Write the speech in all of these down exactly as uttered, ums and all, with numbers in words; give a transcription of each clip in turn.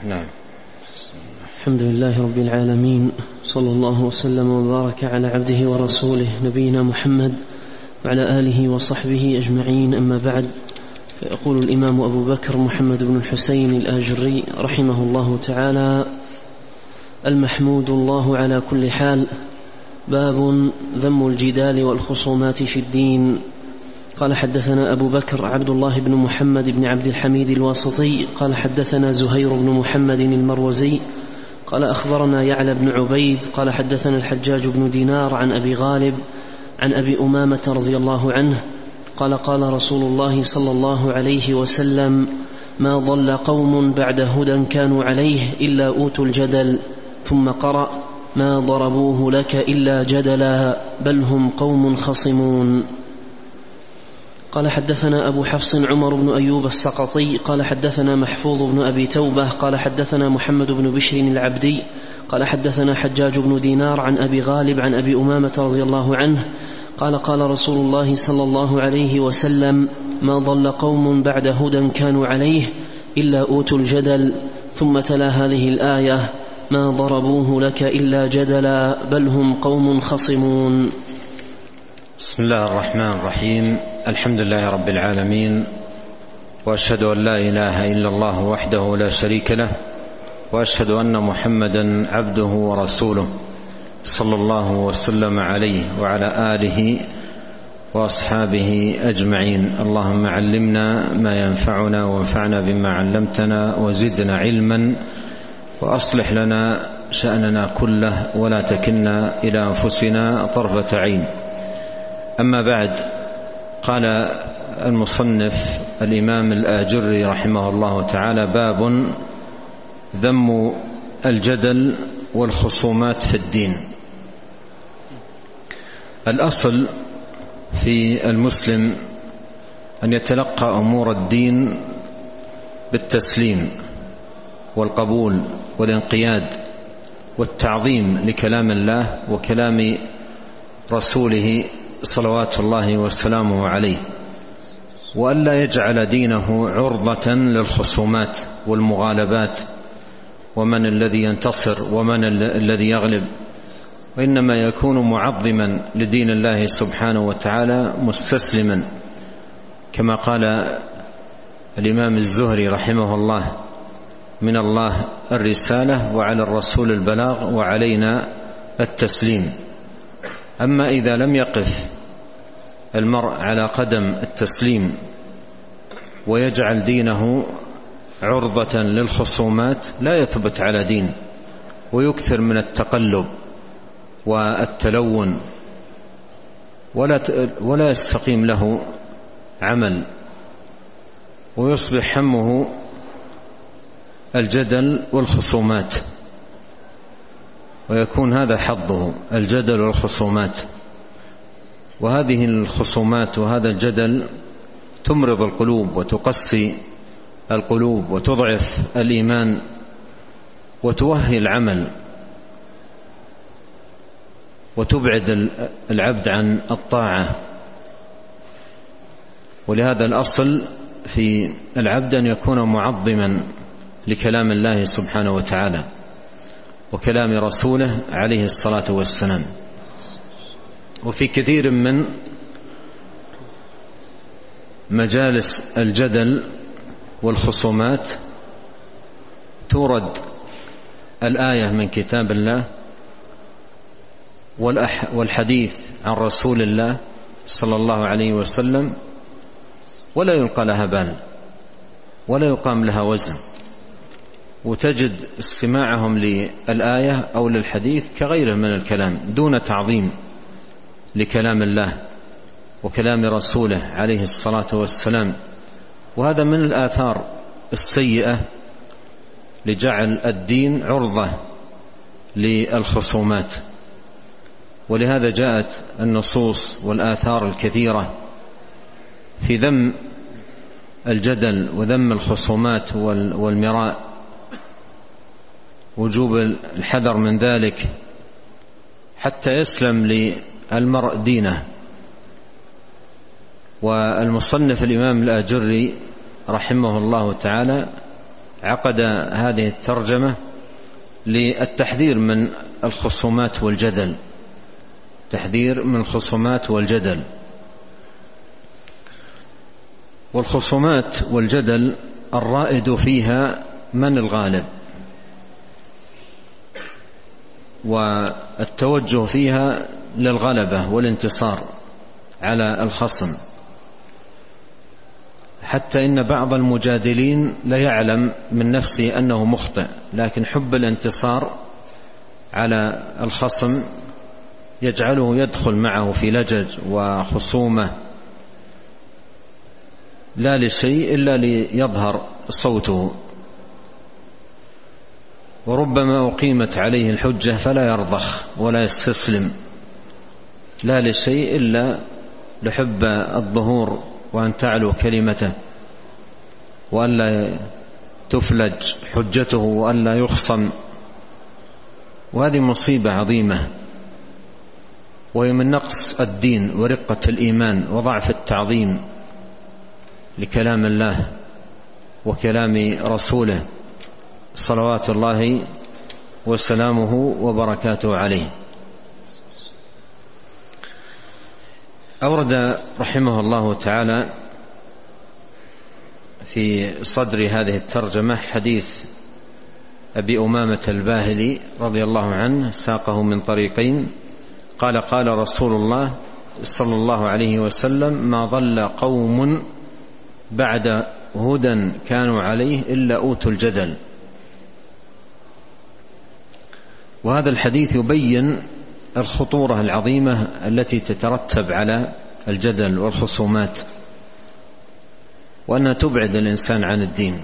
نعم. الحمد لله رب العالمين، صلى الله وسلم وبارك على عبده ورسوله نبينا محمد وعلى آله وصحبه أجمعين، أما بعد. فيقول الإمام أبو بكر محمد بن الحسين الآجري رحمه الله تعالى: المحمود الله على كل حال. باب ذم الجدال والخصومات في الدين. قال: حدثنا أبو بكر عبد الله بن محمد بن عبد الحميد الواسطي قال: حدثنا زهير بن محمد المروزي قال: أخبرنا يعلى بن عبيد قال: حدثنا الحجاج بن دينار عن أبي غالب عن أبي أمامة رضي الله عنه قال: قال رسول الله صلى الله عليه وسلم: ما ضل قوم بعد هدى كانوا عليه إلا أوتوا الجدل. ثم قرأ: ما ضربوه لك إلا جدلا بل هم قوم خصمون. قال: حدثنا أبو حفص عمر بن أيوب السقطي قال: حدثنا محفوظ بن أبي توبة قال: حدثنا محمد بن بشر العبدي قال: حدثنا حجاج بن دينار عن أبي غالب عن أبي أمامة رضي الله عنه قال: قال رسول الله صلى الله عليه وسلم: ما ضل قوم بعد هدى كانوا عليه إلا أوتوا الجدل. ثم تلا هذه الآية: ما ضربوه لك إلا جدلا بل هم قوم خصمون. بسم الله الرحمن الرحيم. الحمد لله رب العالمين، وأشهد أن لا إله إلا الله وحده لا شريك له، وأشهد أن محمدا عبده ورسوله صلى الله وسلم عليه وعلى آله وأصحابه أجمعين. اللهم علمنا ما ينفعنا وانفعنا بما علمتنا وزدنا علما، وأصلح لنا شأننا كله ولا تكلنا إلى أنفسنا طرفة عين. أما بعد، قال المصنف الإمام الآجري رحمه الله تعالى: باب ذم الجدل والخصومات في الدين. الأصل في المسلم أن يتلقى أمور الدين بالتسليم والقبول والانقياد والتعظيم لكلام الله وكلام رسوله صلوات الله وسلامه عليه، وألا يجعل دينه عرضة للخصومات والمغالبات ومن الذي ينتصر ومن الذي يغلب، وإنما يكون معظما لدين الله سبحانه وتعالى مستسلما، كما قال الإمام الزهري رحمه الله: من الله الرسالة وعلى الرسول البلاغ وعلينا التسليم. أما إذا لم يقف المرء على قدم التسليم ويجعل دينه عرضة للخصومات لا يثبت على دين، ويكثر من التقلب والتلون، ولا ولا يستقيم له عمل، ويصبح همه الجدل والخصومات، ويكون هذا حظه الجدل والخصومات. وهذه الخصومات وهذا الجدل تمرض القلوب وتقسي القلوب وتضعف الإيمان وتوهي العمل وتبعد العبد عن الطاعة. ولهذا الأصل في العبد أن يكون معظما لكلام الله سبحانه وتعالى وكلام رسوله عليه الصلاة والسلام. وفي كثير من مجالس الجدل والخصومات تورد الآية من كتاب الله والحديث عن رسول الله صلى الله عليه وسلم، ولا يلقى لها بال ولا يقام لها وزن، وتجد استماعهم للآية أو للحديث كغيره من الكلام دون تعظيم لكلام الله وكلام رسوله عليه الصلاة والسلام. وهذا من الآثار السيئة لجعل الدين عرضة للخصومات. ولهذا جاءت النصوص والآثار الكثيرة في ذم الجدل وذم الخصومات والمراء، وجوب الحذر من ذلك حتى يسلم للمرء دينه. والمصنف الإمام الآجري رحمه الله تعالى عقد هذه الترجمة للتحذير من الخصومات والجدل، تحذير من الخصومات والجدل. والخصومات والجدل الرائد فيها من الغالب، والتوجه فيها للغلبة والانتصار على الخصم، حتى إن بعض المجادلين لا يعلم من نفسه أنه مخطئ، لكن حب الانتصار على الخصم يجعله يدخل معه في لجج وخصومة لا لشيء إلا ليظهر صوته، وربما أقيمت عليه الحجة فلا يرضخ ولا يستسلم، لا لشيء إلا لحب الظهور وأن تعلو كلمته، وألا تفلج حجته، وألا يخصم. وهذه مصيبة عظيمة، وهي من نقص الدين ورقة الإيمان وضعف التعظيم لكلام الله وكلام رسوله صلوات الله وسلامه وبركاته عليه. أورد رحمه الله تعالى في صدر هذه الترجمة حديث أبي أمامة الباهلي رضي الله عنه، ساقه من طريقين، قال: قال رسول الله صلى الله عليه وسلم: ما ضل قوم بعد هدى كانوا عليه إلا أوتوا الجدل. وهذا الحديث يبين الخطورة العظيمة التي تترتب على الجدل والخصومات، وأنها تبعد الإنسان عن الدين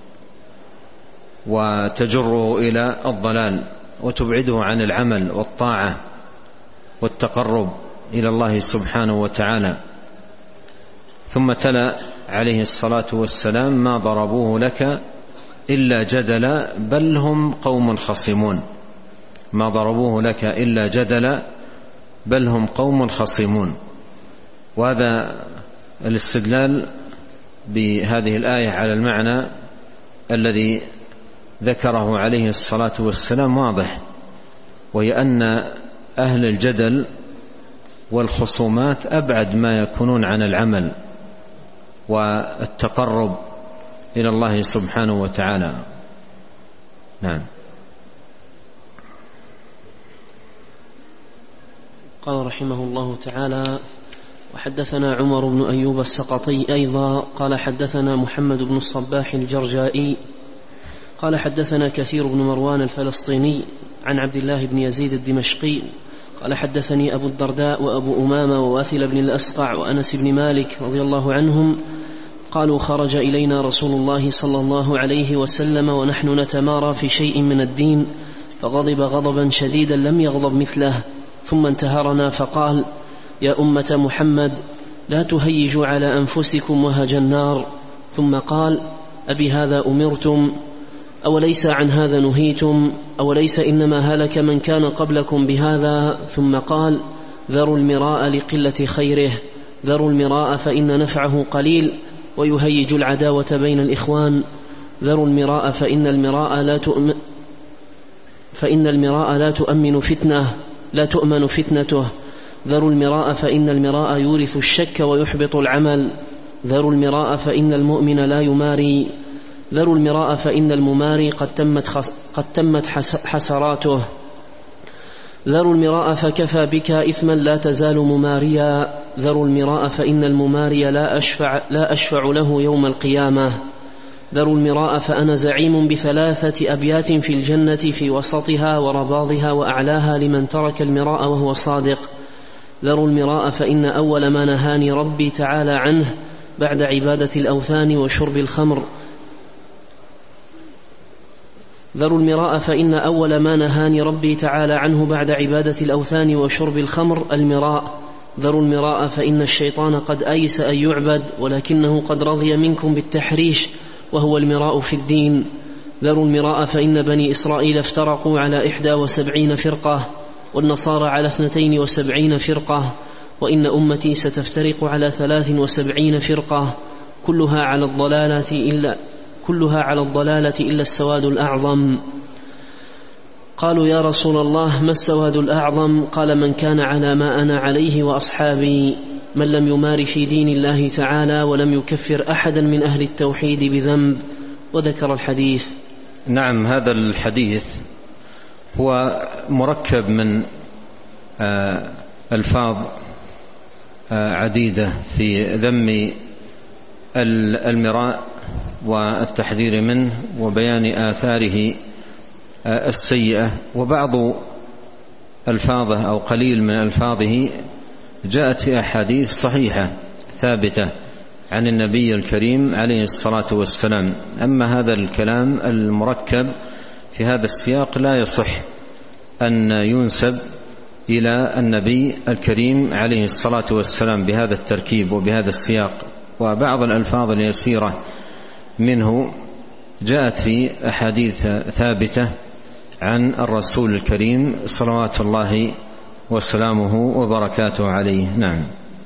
وتجره إلى الضلال وتبعده عن العمل والطاعة والتقرب إلى الله سبحانه وتعالى. ثم تلا عليه الصلاة والسلام: ما ضربوه لك إلا جدلا بل هم قوم خصمون. ما ضربوه لك إلا جدلا بل هم قوم خصمون. وهذا الاستدلال بهذه الآية على المعنى الذي ذكره عليه الصلاة والسلام واضح، وهي أن أهل الجدل والخصومات أبعد ما يكونون عن العمل والتقرب إلى الله سبحانه وتعالى. نعم. قال رحمه الله تعالى: وحدثنا عمر بن أيوب السقطي أيضا قال حدثنا محمد بن الصباح الجرجائي قال حدثنا كثير بن مروان الفلسطيني عن عبد الله بن يزيد الدمشقي قال حدثني أبو الدرداء وأبو أمامة وواثل بن الأسقع وأنس بن مالك رضي الله عنهم قالوا: خرج إلينا رسول الله صلى الله عليه وسلم ونحن نتمارى في شيء من الدين، فغضب غضبا شديدا لم يغضب مثله، ثم انتهرنا فقال: يا أمة محمد لا تهيجوا على أنفسكم وهج النار. ثم قال: أبي هذا أمرتم؟ أوليس عن هذا نهيتم؟ أوليس إنما هلك من كان قبلكم بهذا؟ ثم قال: ذروا المراء لقلة خيره، ذروا المراء فإن نفعه قليل ويهيج العداوة بين الإخوان، ذروا المراء فإن المراء لا تؤمن فإن المراء لا تؤمن فتنة لا تؤمن فتنته، ذروا المراء فإن المراء يورث الشك ويحبط العمل، ذروا المراء فإن المؤمن لا يماري، ذروا المراء فإن المماري قد تمت, خس... قد تمت حس... حسراته، ذروا المراء فكفى بك إثما لا تزال مماريا، ذروا المراء فإن المماري لا أشفع, لا أشفع له يوم القيامة، ذروا المراء فأنا زعيم بثلاثة أبيات في الجنة في وسطها ورباضها وأعلاها لمن ترك المراء وهو صادق، ذروا المراء فإن أول ما نهاني ربي تعالى عنه بعد عبادة الأوثان وشرب الخمر ذروا المراء فإن أول ما نهاني ربي تعالى عنه بعد عبادة الأوثان وشرب الخمر المراء، ذروا المراء فإن الشيطان قد أيس أن يعبد ولكنه قد رضي منكم بالتحريش وهو المراء في الدين، ذروا المراء فإن بني إسرائيل افترقوا على إحدى وسبعين فرقة والنصارى على اثنتين وسبعين فرقة، وإن أمتي ستفترق على ثلاث وسبعين فرقة كلها على الضلالة إلا كلها على الضلالة إلا السواد الأعظم. قالوا يا رسول الله ما السواد الأعظم؟ قال من كان على ما أنا عليه وأصحابي، من لم يمار في دين الله تعالى ولم يكفر أحدا من أهل التوحيد بذنب، وذكر الحديث. نعم، هذا الحديث هو مركب من ألفاظ عديدة في ذم المراء والتحذير منه وبيان آثاره السيئة، وبعض ألفاظه أو قليل من ألفاظه جاءت في أحاديث صحيحة ثابتة عن النبي الكريم عليه الصلاة والسلام. أما هذا الكلام المركب في هذا السياق لا يصح أن ينسب إلى النبي الكريم عليه الصلاة والسلام بهذا التركيب وبهذا السياق. وبعض الألفاظ اليسيرة منه جاءت في أحاديث ثابتة عن الرسول الكريم صلوات الله وسلامه وبركاته عليه. نعم.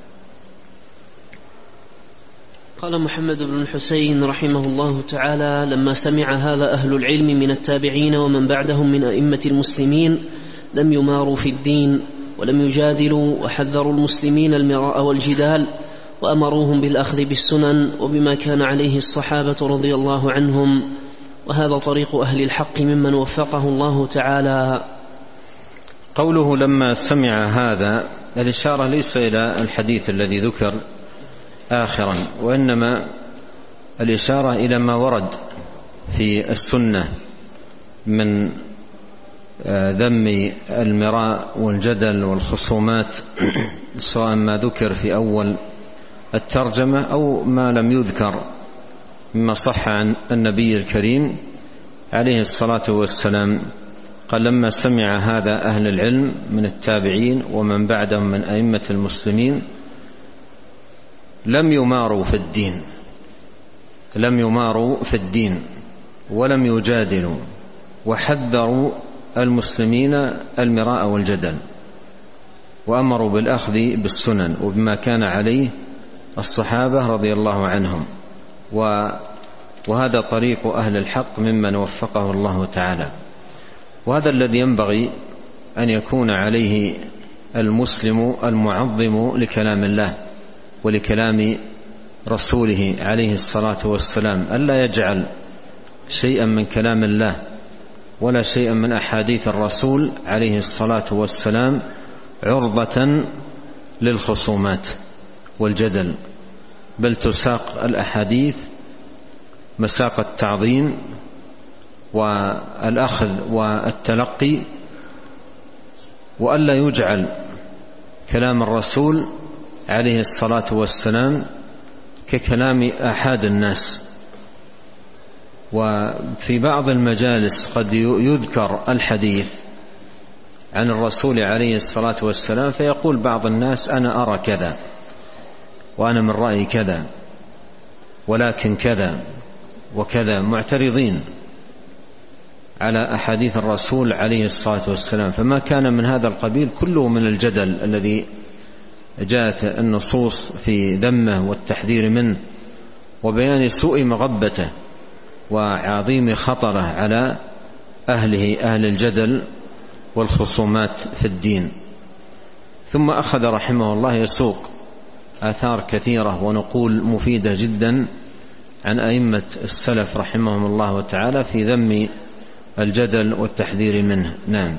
قال محمد بن الحسين رحمه الله تعالى: لما سمع هذا أهل العلم من التابعين ومن بعدهم من أئمة المسلمين لم يماروا في الدين ولم يجادلوا، وحذروا المسلمين المراء والجدال، وأمروهم بالأخذ بالسنن وبما كان عليه الصحابة رضي الله عنهم، وهذا طريق أهل الحق ممن وفقه الله تعالى. قوله لما سمع هذا، الإشارة ليس إلى الحديث الذي ذكر آخرا، وإنما الإشارة إلى ما ورد في السنة من ذم المراء والجدل والخصومات، سواء ما ذكر في أول الترجمة أو ما لم يذكر مما صح عن النبي الكريم عليه الصلاة والسلام. قال لما سمع هذا أهل العلم من التابعين ومن بعدهم من أئمة المسلمين لم يماروا في الدين لم يماروا في الدين ولم يجادلوا، وحذروا المسلمين المراء والجدل، وأمروا بالأخذ بالسنن وبما كان عليه الصحابة رضي الله عنهم، وهذا طريق أهل الحق ممن وفقه الله تعالى. وهذا الذي ينبغي أن يكون عليه المسلم المعظم لكلام الله ولكلام رسوله عليه الصلاة والسلام، ألا يجعل شيئا من كلام الله ولا شيئا من أحاديث الرسول عليه الصلاة والسلام عرضة للخصومات والجدل، بل تساق الأحاديث مساق التعظيم والأخذ والتلقي، وألا يجعل كلام الرسول عليه الصلاة والسلام ككلام أحد الناس. وفي بعض المجالس قد يذكر الحديث عن الرسول عليه الصلاة والسلام فيقول بعض الناس أنا أرى كذا وأنا من رأي كذا ولكن كذا وكذا، معترضين على أحاديث الرسول عليه الصلاة والسلام. فما كان من هذا القبيل كله من الجدل الذي جاءت النصوص في ذمه والتحذير منه وبيان سوء مغبته وعظيم خطره على أهله أهل الجدل والخصومات في الدين. ثم أخذ رحمه الله يسوق آثار كثيرة ونقول مفيدة جدا عن أئمة السلف رحمهم الله تعالى في ذم الجدل والتحذير منه. نعم.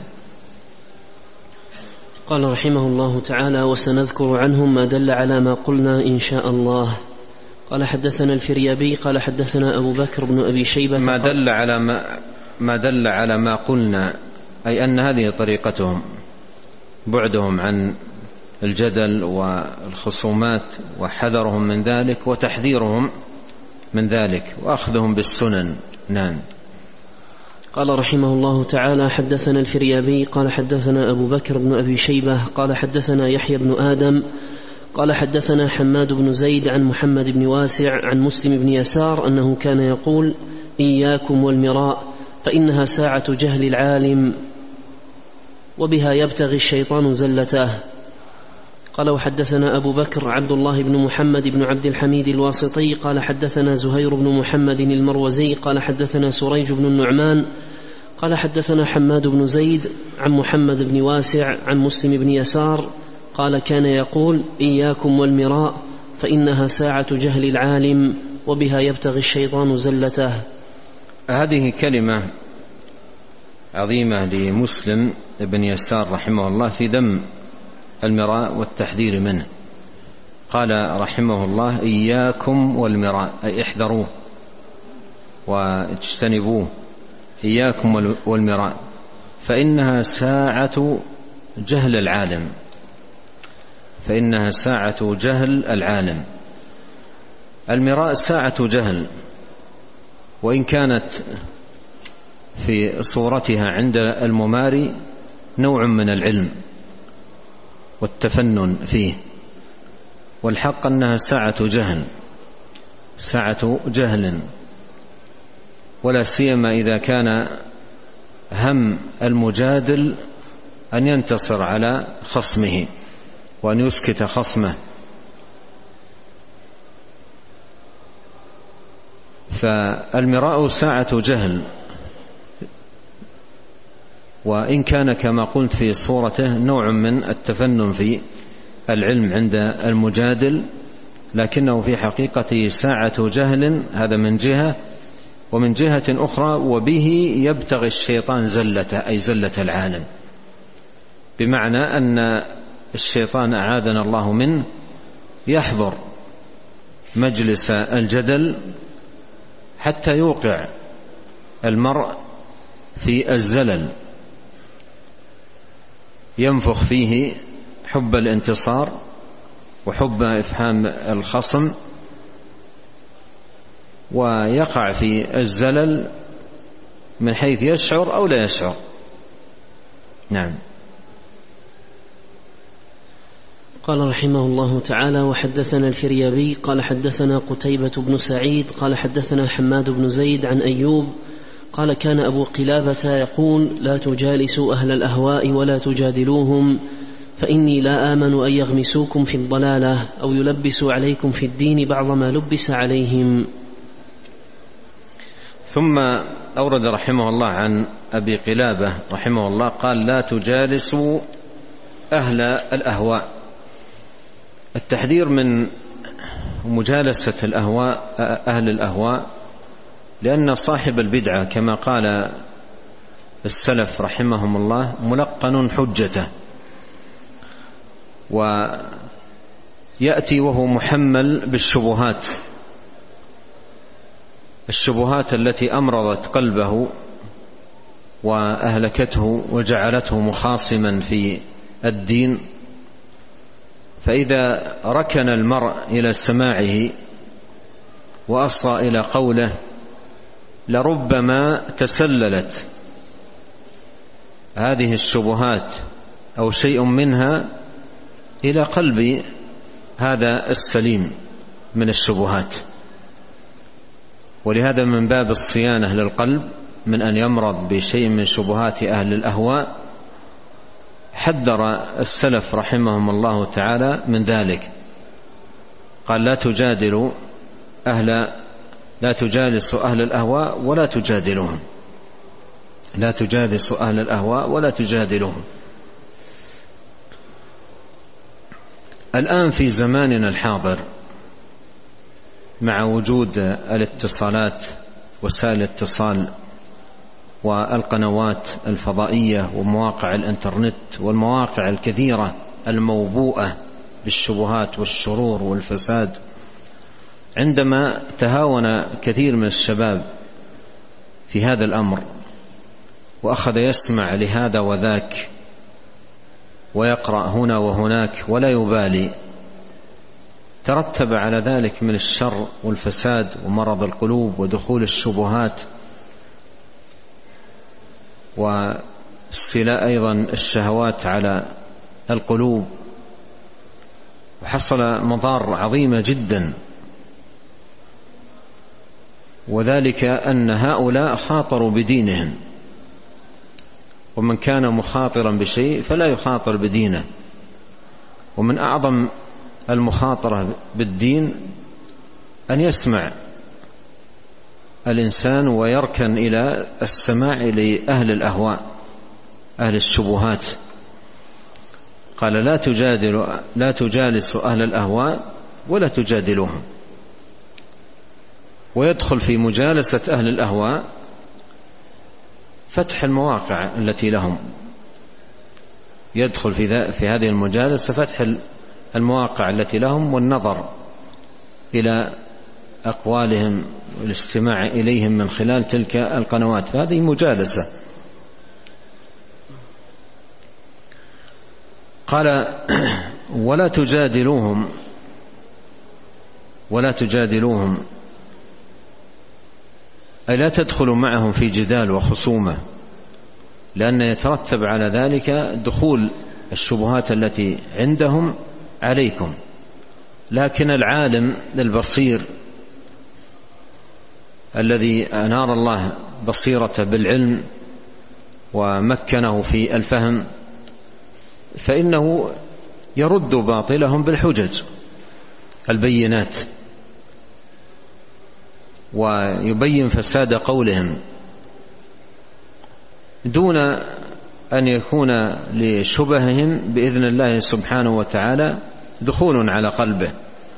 قال رحمه الله تعالى: وسنذكر عنهم ما دل على ما قلنا إن شاء الله. قال حدثنا الفريابي قال حدثنا أبو بكر بن أبي شيبة ما دل على ما, ما دل على ما قلنا، أي أن هذه طريقتهم، بعدهم عن الجدل والخصومات وحذرهم من ذلك وتحذيرهم من ذلك وأخذهم بالسنن. نعم. قال رحمه الله تعالى: حدثنا الفريابي قال حدثنا أبو بكر بن أبي شيبة قال حدثنا يحيى بن آدم قال حدثنا حماد بن زيد عن محمد بن واسع عن مسلم بن يسار أنه كان يقول: إياكم والمراء فإنها ساعة جهل العالم وبها يبتغي الشيطان زلته. قال وحدثنا أبو بكر عبد الله بن محمد بن عبد الحميد الواسطي قال حدثنا زهير بن محمد المروزي قال حدثنا سريج بن النعمان قال حدثنا حماد بن زيد عن محمد بن واسع عن مسلم بن يسار قال كان يقول إياكم والمراء فإنها ساعة جهل العالم وبها يبتغي الشيطان زلته. هذه كلمة عظيمة لمسلم بن يسار رحمه الله في ذم المراء والتحذير منه. قال رحمه الله إياكم والمراء أي احذروه واجتنبوه، إياكم والمراء فإنها ساعة جهل العالم، فإنها ساعة جهل العالم. المراء ساعة جهل، وإن كانت في صورتها عند المماري نوع من العلم والتفنن فيه، والحق أنها ساعة جهل، ساعة جهل، ولا سيما إذا كان هم المجادل أن ينتصر على خصمه وأن يسكت خصمه. فالمراء ساعة جهل، وإن كان كما قلت في صورته نوع من التفنن في العلم عند المجادل، لكنه في حقيقته ساعة جهل، هذا من جهة، ومن جهة أخرى وبه يبتغي الشيطان زلته أي زلة العالم، بمعنى أن الشيطان أعاذنا الله منه يحضر مجلس الجدل حتى يوقع المرء في الزلل، ينفخ فيه حب الانتصار وحب إفهام الخصم، ويقع في الزلل من حيث يشعر أو لا يشعر. نعم. قال رحمه الله تعالى وحدثنا الفريابي قال حدثنا قتيبة بن سعيد قال حدثنا حماد بن زيد عن أيوب قال كان أبو قلابة يقول لا تجالسوا أهل الأهواء ولا تجادلوهم فإني لا آمن أن يغمسوكم في الضلالة أو يلبسوا عليكم في الدين بعض ما لبس عليهم. ثم أورد رحمه الله عن أبي قلابة رحمه الله قال لا تجالسوا أهل الأهواء، التحذير من مجالسة الأهواء أهل الأهواء، لأن صاحب البدعة كما قال السلف رحمهم الله ملقن حجته، ويأتي وهو محمل بالشبهات، الشبهات التي أمرضت قلبه وأهلكته وجعلته مخاصما في الدين. فإذا ركن المرء إلى سماعه وأصغى إلى قوله لربما تسللت هذه الشبهات أو شيء منها إلى قلب هذا السليم من الشبهات، ولهذا من باب الصيانة للقلب من أن يمرض بشيء من شبهات أهل الأهواء حذر السلف رحمهم الله تعالى من ذلك. قال لا تجادلوا أهل لا تجالسوا أهل الأهواء ولا تجادلوهم، لا تجالسوا أهل الأهواء ولا تجادلوهم. الآن في زماننا الحاضر مع وجود الاتصالات وسائل الاتصال والقنوات الفضائية ومواقع الانترنت والمواقع الكثيرة الموبوءة بالشبهات والشرور والفساد، عندما تهاون كثير من الشباب في هذا الأمر وأخذ يسمع لهذا وذاك ويقرأ هنا وهناك ولا يبالي، ترتب على ذلك من الشر والفساد ومرض القلوب ودخول الشبهات واستيلاء أيضا الشهوات على القلوب، وحصل مضار عظيمة جدا. وذلك أن هؤلاء خاطروا بدينهم، ومن كان مخاطرا بشيء فلا يخاطر بدينه، ومن أعظم المخاطرة بالدين أن يسمع الإنسان ويركن إلى السماع لأهل الأهواء أهل الشبهات. قال لا تجادل لا تجالس أهل الأهواء ولا تجادلوهم. ويدخل في مجالسة أهل الأهواء فتح المواقع التي لهم، يدخل في, في هذه المجالسة فتح المواقع التي لهم والنظر إلى أقوالهم والاستماع إليهم من خلال تلك القنوات، فهذه مجالسة. قال ولا تجادلوهم ولا تجادلوهم أي لا تدخلوا معهم في جدال وخصومة، لأن يترتب على ذلك دخول الشبهات التي عندهم عليكم. لكن العالم البصير الذي أنار الله بصيرته بالعلم ومكنه في الفهم فإنه يرد باطلهم بالحجج البينات ويبين فساد قولهم دون أن يكون لشبههم بإذن الله سبحانه وتعالى دخول على قلبه،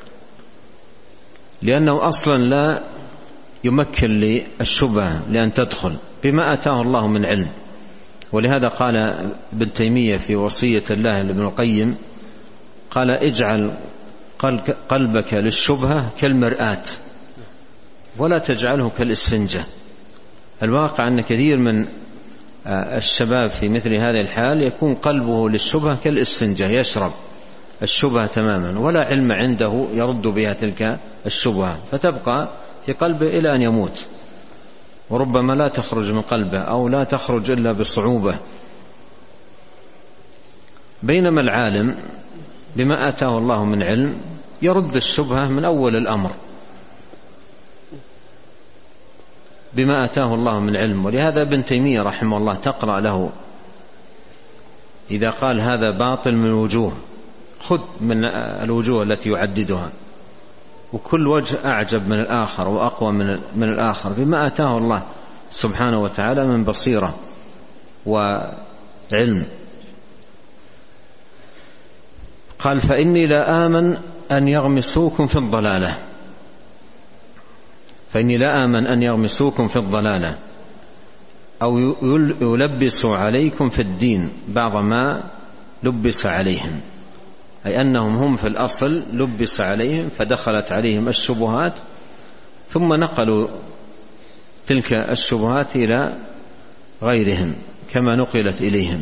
لأنه أصلا لا يمكن للشبهة لأن تدخل بما أتاه الله من علم. ولهذا قال ابن تيمية في وصية الله لابن القيم قال اجعل قلبك للشبهة كالمرآة ولا تجعله كالإسفنجة. الواقع أن كثير من الشباب في مثل هذه الحال يكون قلبه للشبهة كالإسفنجة، يشرب الشبهة تماما ولا علم عنده يرد بها تلك الشبهة، فتبقى في قلبه إلى أن يموت، وربما لا تخرج من قلبه أو لا تخرج إلا بصعوبة. بينما العالم بما آتاه الله من علم يرد الشبهة من أول الأمر بما آتاه الله من علم. ولهذا ابن تيمية رحمه الله تقرأ له إذا قال هذا باطل من وجوه، خذ من الوجوه التي يعددها، وكل وجه أعجب من الآخر وأقوى من الآخر بما آتاه الله سبحانه وتعالى من بصيرة وعلم. قال فإني لا آمن أن يغمسوكم في الضلالة فإني لا آمن أن يغمسوكم في الضلالة أو يلبسوا عليكم في الدين بعض ما لبس عليهم، أي أنهم هم في الأصل لبس عليهم فدخلت عليهم الشبهات ثم نقلوا تلك الشبهات إلى غيرهم كما نقلت إليهم.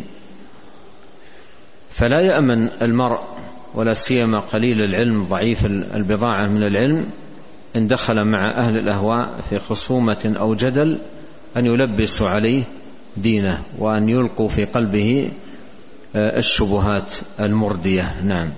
فلا يأمن المرء ولا سيما قليل العلم ضعيف البضاعة من العلم إن دخل مع أهل الأهواء في خصومة أو جدل أن يلبسوا عليه دينه وأن يلقوا في قلبه الشبهات المردية. نعم.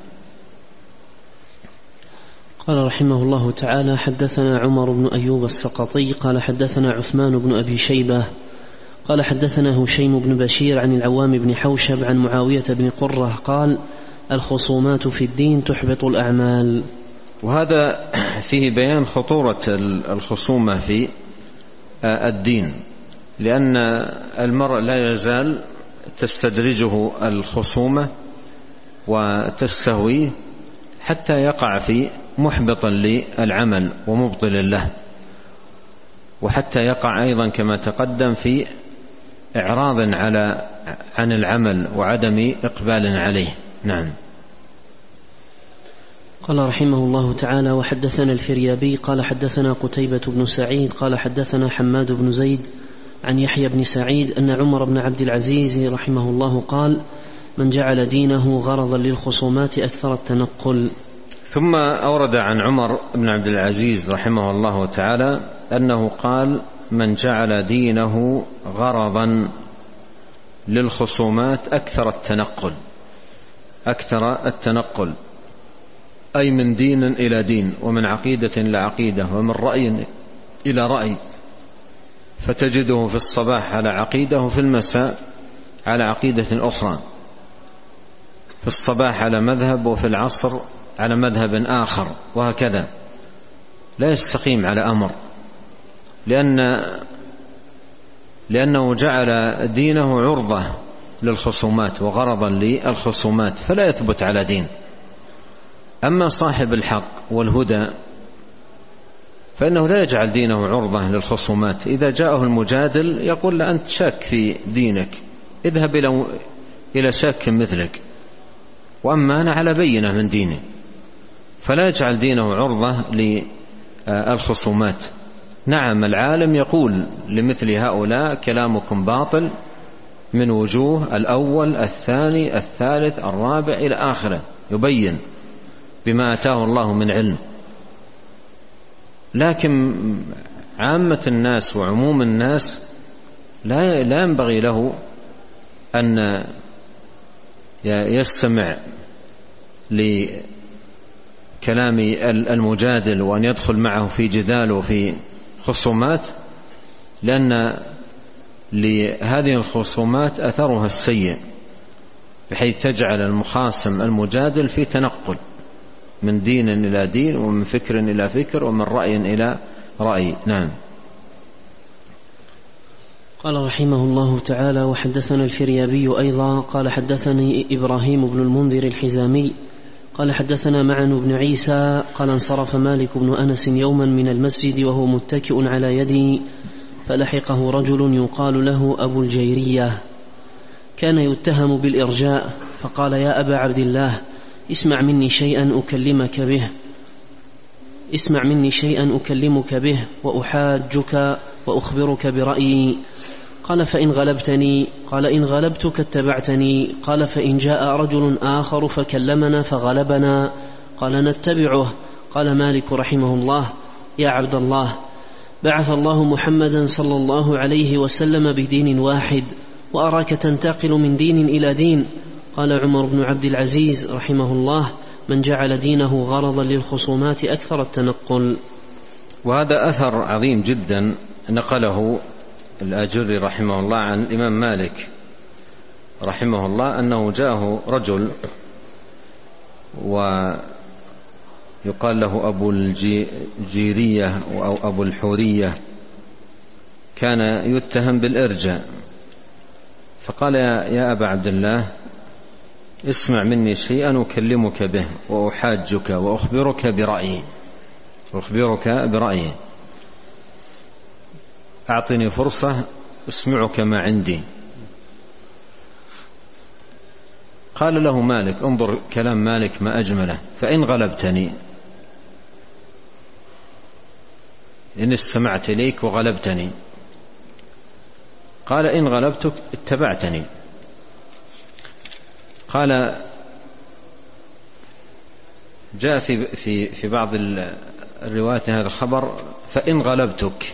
قال رحمه الله تعالى حدثنا عمر بن أيوب السقطي قال حدثنا عثمان بن أبي شيبة قال حدثنا هشيم بن بشير عن العوام بن حوشب عن معاوية بن قرة قال الخصومات في الدين تحبط الأعمال. وهذا فيه بيان خطورة الخصومة في الدين، لأن المرء لا يزال تستدرجه الخصومة وتستهويه حتى يقع في محبطا للعمل ومبطل له، وحتى يقع أيضا كما تقدم في إعراض على عن العمل وعدم إقبال عليه. نعم. قال رحمه الله تعالى وحدثنا الفريابي قال حدثنا قتيبة بن سعيد قال حدثنا حماد بن زيد عن يحيى بن سعيد أن عمر بن عبد العزيز رحمه الله قال من جعل دينه غرضا للخصومات أكثر التنقل. ثم أورد عن عمر بن عبد العزيز رحمه الله تعالى أنه قال من جعل دينه غرضا للخصومات أكثر التنقل أكثر التنقل أي من دين إلى دين ومن عقيدة إلى عقيدة ومن رأي إلى رأي، فتجده في الصباح على عقيدة وفي المساء على عقيدة أخرى. في الصباح على مذهب وفي العصر على مذهب آخر، وهكذا لا يستقيم على أمر، لأن لأنه جعل دينه عرضة للخصومات وغرضا للخصومات، فلا يثبت على دين. أما صاحب الحق والهدى فإنه لا يجعل دينه عرضة للخصومات. إذا جاءه المجادل يقول له أنت شاك في دينك، اذهب إلى إلى شاك مثلك، وأما أنا على بينة من ديني، فلا يجعل دينه عرضة للخصومات. نعم العالم يقول لمثل هؤلاء كلامكم باطل من وجوه، الأول الثاني الثالث الرابع إلى آخره، يبين بما أتاه الله من علم. لكن عامة الناس وعموم الناس لا لا ينبغي له أن يستمع لكلام المجادل وأن يدخل معه في جدال وفي خصومات، لأن لهذه الخصومات أثرها السيء، بحيث تجعل المخاصم المجادل في تنقل من دين إلى دين، ومن فكر إلى فكر، ومن رأي إلى رأي. نعم. قال رحمه الله تعالى: وحدثنا الفريابي أيضا قال حدثني إبراهيم بن المنذر الحزامي قال حدثنا معن بن عيسى قال انصرف مالك بن أنس يوما من المسجد وهو متكئ على يدي، فلحقه رجل يقال له أبو الجيرية، كان يتهم بالإرجاء، فقال: يا أبا عبد الله، اسمع مني شيئا أكلمك به اسمع مني شيئا أكلمك به وأحاجك وأخبرك برأيي. قال: فإن غلبتني؟ قال: إن غلبتك اتبعتني. قال: فإن جاء رجل آخر فكلمنا فغلبنا؟ قال: نتبعه. قال مالك رحمه الله: يا عبد الله، بعث الله محمدا صلى الله عليه وسلم بدين واحد، وأراك تنتقل من دين إلى دين. قال عمر بن عبد العزيز رحمه الله: من جعل دينه غرضا للخصومات أكثر التنقل. وهذا أثر عظيم جدا نقله الآجري رحمه الله عن الإمام مالك رحمه الله، أنه جاءه رجل ويقال له أبو الجيرية أو أبو الحورية، كان يتهم بالإرجاء، فقال: يا أبا عبد الله، اسمع مني شيئا أكلمك به وأحاجك وأخبرك برأيي أخبرك برأيي أعطني فرصة أسمعك ما عندي. قال له مالك: انظر كلام مالك ما أجمله، فإن غلبتني، إن استمعت إليك وغلبتني. قال: إن غلبتك اتبعتني. قال: جاء في في في بعض الروايات هذا الخبر: فإن غلبتك.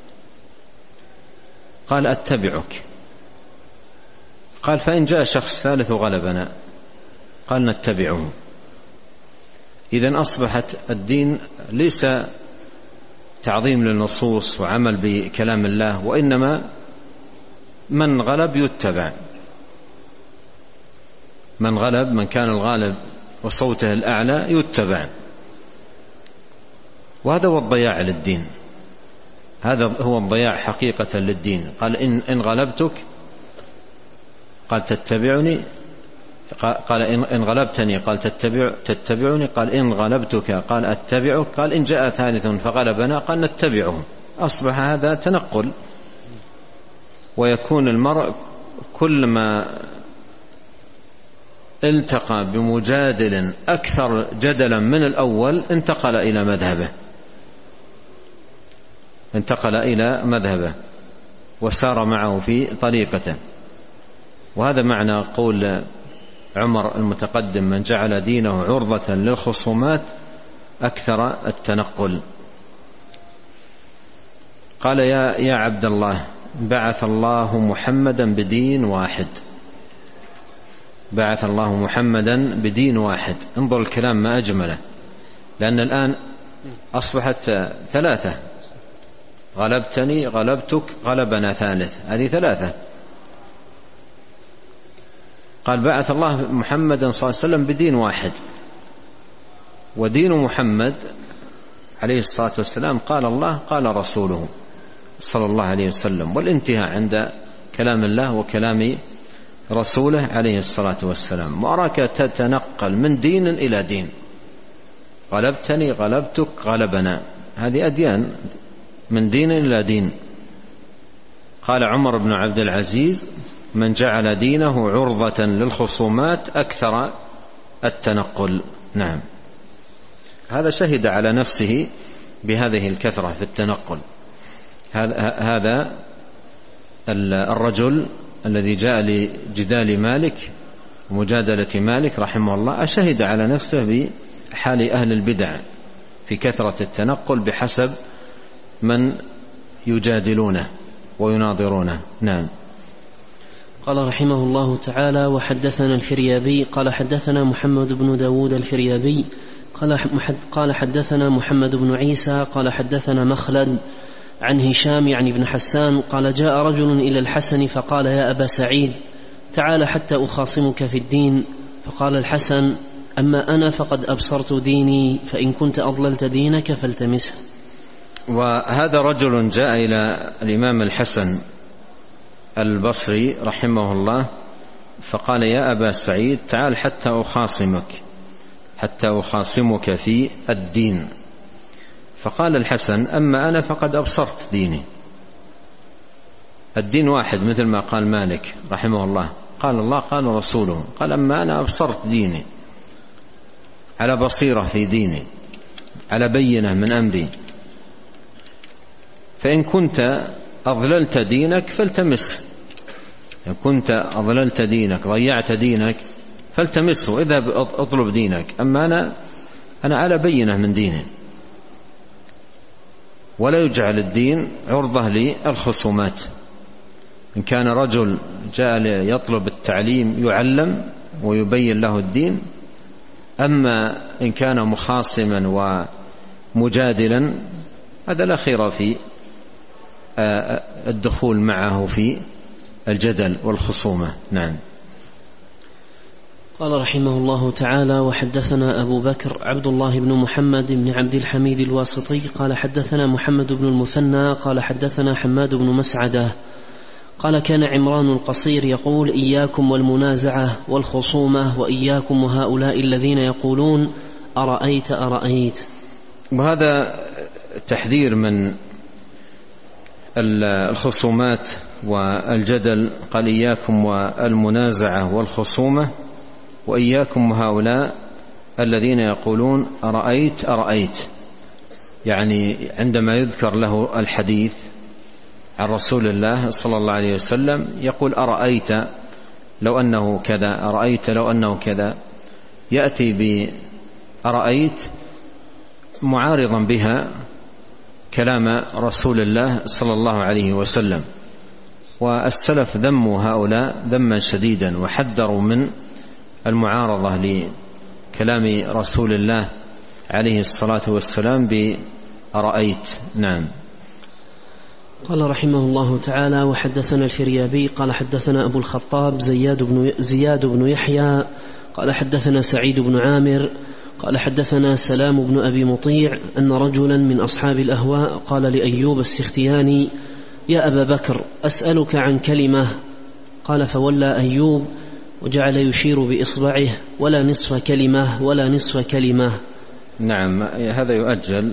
قال: أتبعك. قال: فإن جاء شخص ثالث وغلبنا؟ قال: نتبعه. إذن أصبحت الدين ليس تعظيم للنصوص وعمل بكلام الله، وإنما من غلب يتبع، من غلب، من كان الغالب وصوته الأعلى يتبع. وهذا هو الضياع للدين، هذا هو الضياع حقيقة للدين. قال: إن, إن غلبتك، قال: تتبعني. قال: إن غلبتني، قال: تتبع تتبعني. قال: إن غلبتك، قال: أتبعك. قال: إن جاء ثالث فغلبنا، قال: نتبعه. أصبح هذا تنقل، ويكون المرء كلما التقى بمجادل أكثر جدلا من الأول انتقل إلى مذهبه انتقل إلى مذهبه وسار معه في طريقته. وهذا معنى قول عمر المتقدم: من جعل دينه عرضة للخصومات أكثر التنقل. قال: يا يا عبد الله، بعث الله محمدا بدين واحد بعث الله محمدا بدين واحد. انظر الكلام ما أجمله، لأن الآن أصبحت ثلاثة: غلبتني، غلبتك، غلبنا ثالث، هذه ثلاثة. قال بعث الله محمدا صلى الله عليه وسلم بدين واحد، ودين محمد عليه الصلاة والسلام قال الله قال رسوله صلى الله عليه وسلم، والانتهاء عند كلام الله وكلام رسوله عليه الصلاة والسلام. وأراك تتنقل من دين إلى دين، غلبتني غلبتك غلبنا، هذه أديان من دين إلى دين. قال عمر بن عبد العزيز: من جعل دينه عرضة للخصومات أكثر التنقل. نعم، هذا شهد على نفسه بهذه الكثرة في التنقل. هذا الرجل الذي جاء لجدال مالك ومجادلة مالك رحمه الله أشهد على نفسه بحال أهل البدع في كثرة التنقل بحسب من يجادلونه ويناظرونه. نعم. قال رحمه الله تعالى: وحدثنا الفريابي قال حدثنا محمد بن داود الفريابي قال حدثنا محمد بن عيسى قال حدثنا مخلد عن هشام يعني بن حسان قال: جاء رجل إلى الحسن فقال: يا أبا سعيد تعال حتى أخاصمك في الدين. فقال الحسن: أما أنا فقد أبصرت ديني، فإن كنت أضللت دينك فالتمسه. وهذا رجل جاء إلى الإمام الحسن البصري رحمه الله فقال: يا أبا سعيد تعال حتى أخاصمك حتى أخاصمك في الدين. فقال الحسن: أما أنا فقد أبصرت ديني. الدين واحد مثل ما قال مالك رحمه الله، قال الله قال رسوله. قال: أما أنا أبصرت ديني، على بصيرة في ديني، على بينة من أمري، فإن كنت أضللت دينك فالتمسه. إن كنت أضللت دينك ضيعت دينك فالتمسه، إذا أطلب دينك. أما أنا أنا على بينة من ديني، ولا يجعل الدين عرضة للخصومات. إن كان رجل جاء يطلب التعليم يعلم ويبين له الدين، أما إن كان مخاصما ومجادلا هذا لا خير في الدخول معه في الجدل والخصومة. نعم. قال رحمه الله تعالى: وحدثنا أبو بكر عبد الله بن محمد بن عبد الحميد الواسطي قال حدثنا محمد بن المثنى قال حدثنا حماد بن مسعدة قال: كان عمران القصير يقول: إياكم والمنازعة والخصومة، وإياكم وهؤلاء الذين يقولون أرأيت أرأيت. وهذا تحذير من الخصومات والجدل. قال: إياكم والمنازعة والخصومة، وإياكم وهؤلاء الذين يقولون أرأيت أرأيت، يعني عندما يذكر له الحديث عن رسول الله صلى الله عليه وسلم يقول: أرأيت لو أنه كذا، أرأيت لو أنه كذا، يأتي بأرأيت معارضا بها كلام رسول الله صلى الله عليه وسلم. والسلف ذموا هؤلاء ذما شديدا وحذروا من المعارضة لكلام رسول الله عليه الصلاة والسلام بأرأيت. نعم. قال رحمه الله تعالى: وحدثنا الفريابي قال حدثنا أبو الخطاب زياد بن, زياد بن يحيى قال حدثنا سعيد بن عامر قال حدثنا سلام بن أبي مطيع أن رجلا من أصحاب الأهواء قال لأيوب السختياني: يا أبا بكر أسألك عن كلمة. قال: فولى أيوب وجعل يشير بإصبعه: ولا نصف كلمة ولا نصف كلمة. نعم، هذا يؤجل،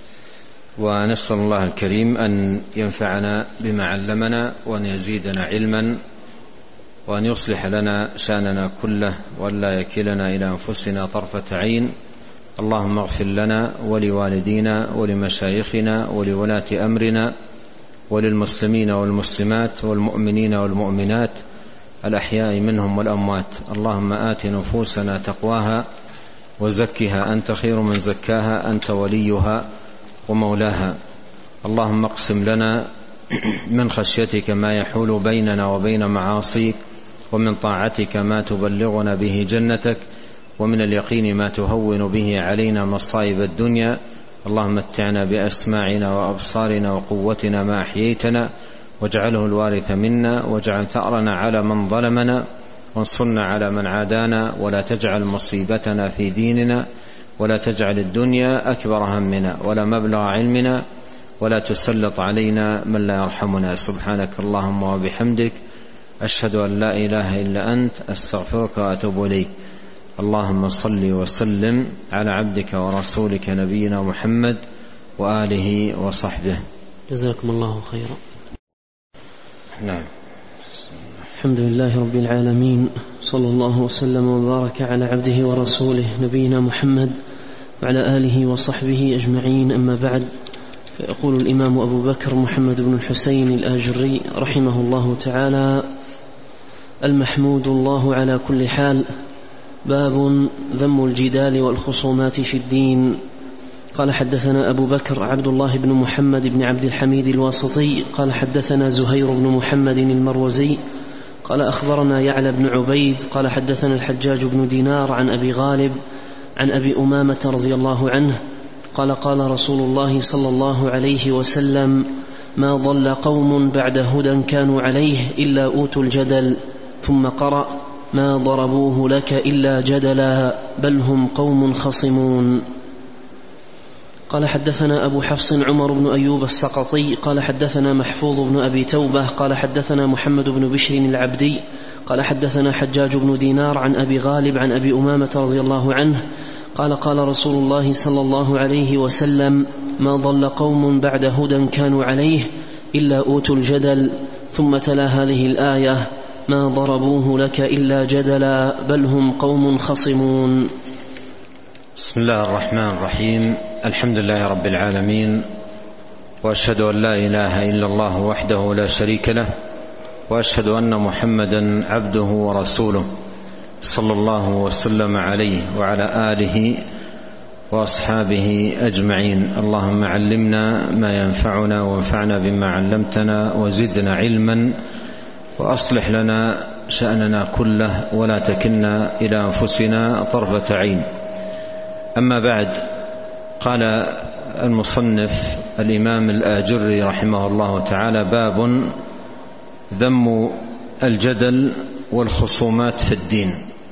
ونسأل الله الكريم أن ينفعنا بما علمنا وأن يزيدنا علما وأن يصلح لنا شأننا كله وأن لا يكلنا إلى أنفسنا طرفة عين. اللهم اغفر لنا ولوالدينا ولمشايخنا ولولاة أمرنا وللمسلمين والمسلمات والمؤمنين والمؤمنات الأحياء منهم والأموات. اللهم آت نفوسنا تقواها وزكها أنت خير من زكاها أنت وليها ومولاها. اللهم اقسم لنا من خشيتك ما يحول بيننا وبين معاصيك، ومن طاعتك ما تبلغنا به جنتك، ومن اليقين ما تهون به علينا مصائب الدنيا. اللهم متعنا بأسماعنا وأبصارنا وقوتنا ما أحييتنا، واجعله الوارث منا، واجعل ثأرنا على من ظلمنا، وانصرنا على من عادانا، ولا تجعل مصيبتنا في ديننا، ولا تجعل الدنيا أكبر همنا ولا مبلغ علمنا، ولا تسلط علينا من لا يرحمنا. سبحانك اللهم وبحمدك، أشهد أن لا إله إلا أنت، أستغفرك وأتوب إليك. اللهم صل وسلم على عبدك ورسولك نبينا محمد وآله وصحبه. جزاكم الله خيرا. نعم. الحمد لله رب العالمين، صلى الله وسلم وبارك على عبده ورسوله نبينا محمد وعلى آله وصحبه أجمعين، أما بعد. فيقول الإمام أبو بكر محمد بن الحسين الآجري رحمه الله تعالى: المحمود الله على كل حال. باب ذم الجدال والخصومات في الدين. قال حدثنا أبو بكر عبد الله بن محمد بن عبد الحميد الواسطي قال حدثنا زهير بن محمد المروزي قال أخبرنا يعلى بن عبيد قال حدثنا الحجاج بن دينار عن أبي غالب عن أبي أمامة رضي الله عنه قال قال رسول الله صلى الله عليه وسلم: ما ضل قوم بعد هدى كانوا عليه إلا أوتوا الجدل. ثم قرأ: ما ضربوه لك إلا جدلا بل هم قوم خصمون. قال حدثنا أبو حفص عمر بن أيوب السقطي قال حدثنا محفوظ بن أبي توبة قال حدثنا محمد بن بشر العبدي قال حدثنا حجاج بن دينار عن أبي غالب عن أبي أمامة رضي الله عنه قال قال رسول الله صلى الله عليه وسلم: ما ضل قوم بعد هدى كانوا عليه إلا أوتوا الجدل. ثم تلا هذه الآية: ما ضربوه لك إلا جدلا بل هم قوم خصمون. بسم الله الرحمن الرحيم. الحمد لله رب العالمين، وأشهد أن لا إله إلا الله وحده لا شريك له، وأشهد أن محمدا عبده ورسوله صلى الله وسلم عليه وعلى آله وأصحابه أجمعين. اللهم علمنا ما ينفعنا وانفعنا بما علمتنا وزدنا علما، وأصلح لنا شأننا كله ولا تكلنا إلى أنفسنا طرفة عين. أما بعد، قال المصنف الإمام الآجري رحمه الله تعالى: باب ذم الجدل والخصومات في الدين.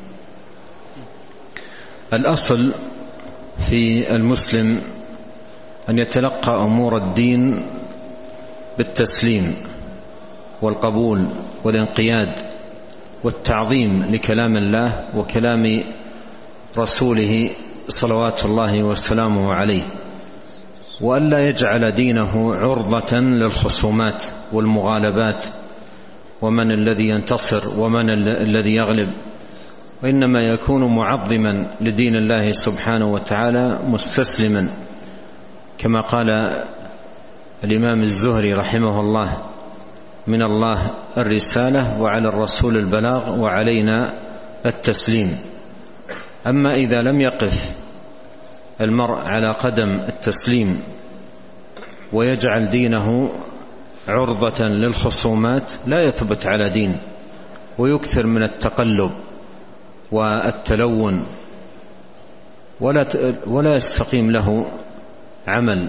الأصل في المسلم أن يتلقى أمور الدين بالتسليم والقبول والانقياد والتعظيم لكلام الله وكلام رسوله صلوات الله وسلامه عليه، وألا يجعل دينه عرضة للخصومات والمغالبات ومن الذي ينتصر ومن الذي يغلب، وإنما يكون معظما لدين الله سبحانه وتعالى مستسلما، كما قال الإمام الزهري رحمه الله: من الله الرسالة وعلى الرسول البلاغ وعلينا التسليم. أما إذا لم يقف المرء على قدم التسليم ويجعل دينه عرضة للخصومات لا يثبت على دين، ويكثر من التقلب والتلون، ولا ولا يستقيم له عمل،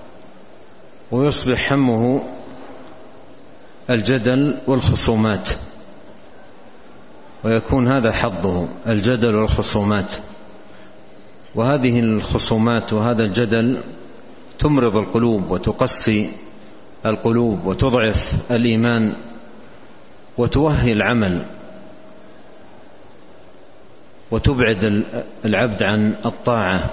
ويصبح همه الجدل والخصومات، ويكون هذا حظه الجدل والخصومات. وهذه الخصومات وهذا الجدل تمرض القلوب وتقسي القلوب وتضعف الإيمان وتوهي العمل وتبعد العبد عن الطاعة.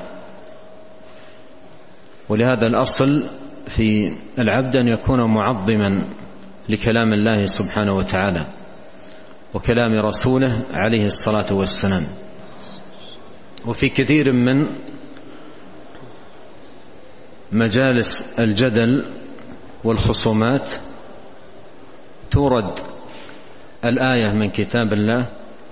ولهذا الأصل في العبد أن يكون معظما لكلام الله سبحانه وتعالى وكلام رسوله عليه الصلاة والسلام. وفي كثير من مجالس الجدل والخصومات تورد الآية من كتاب الله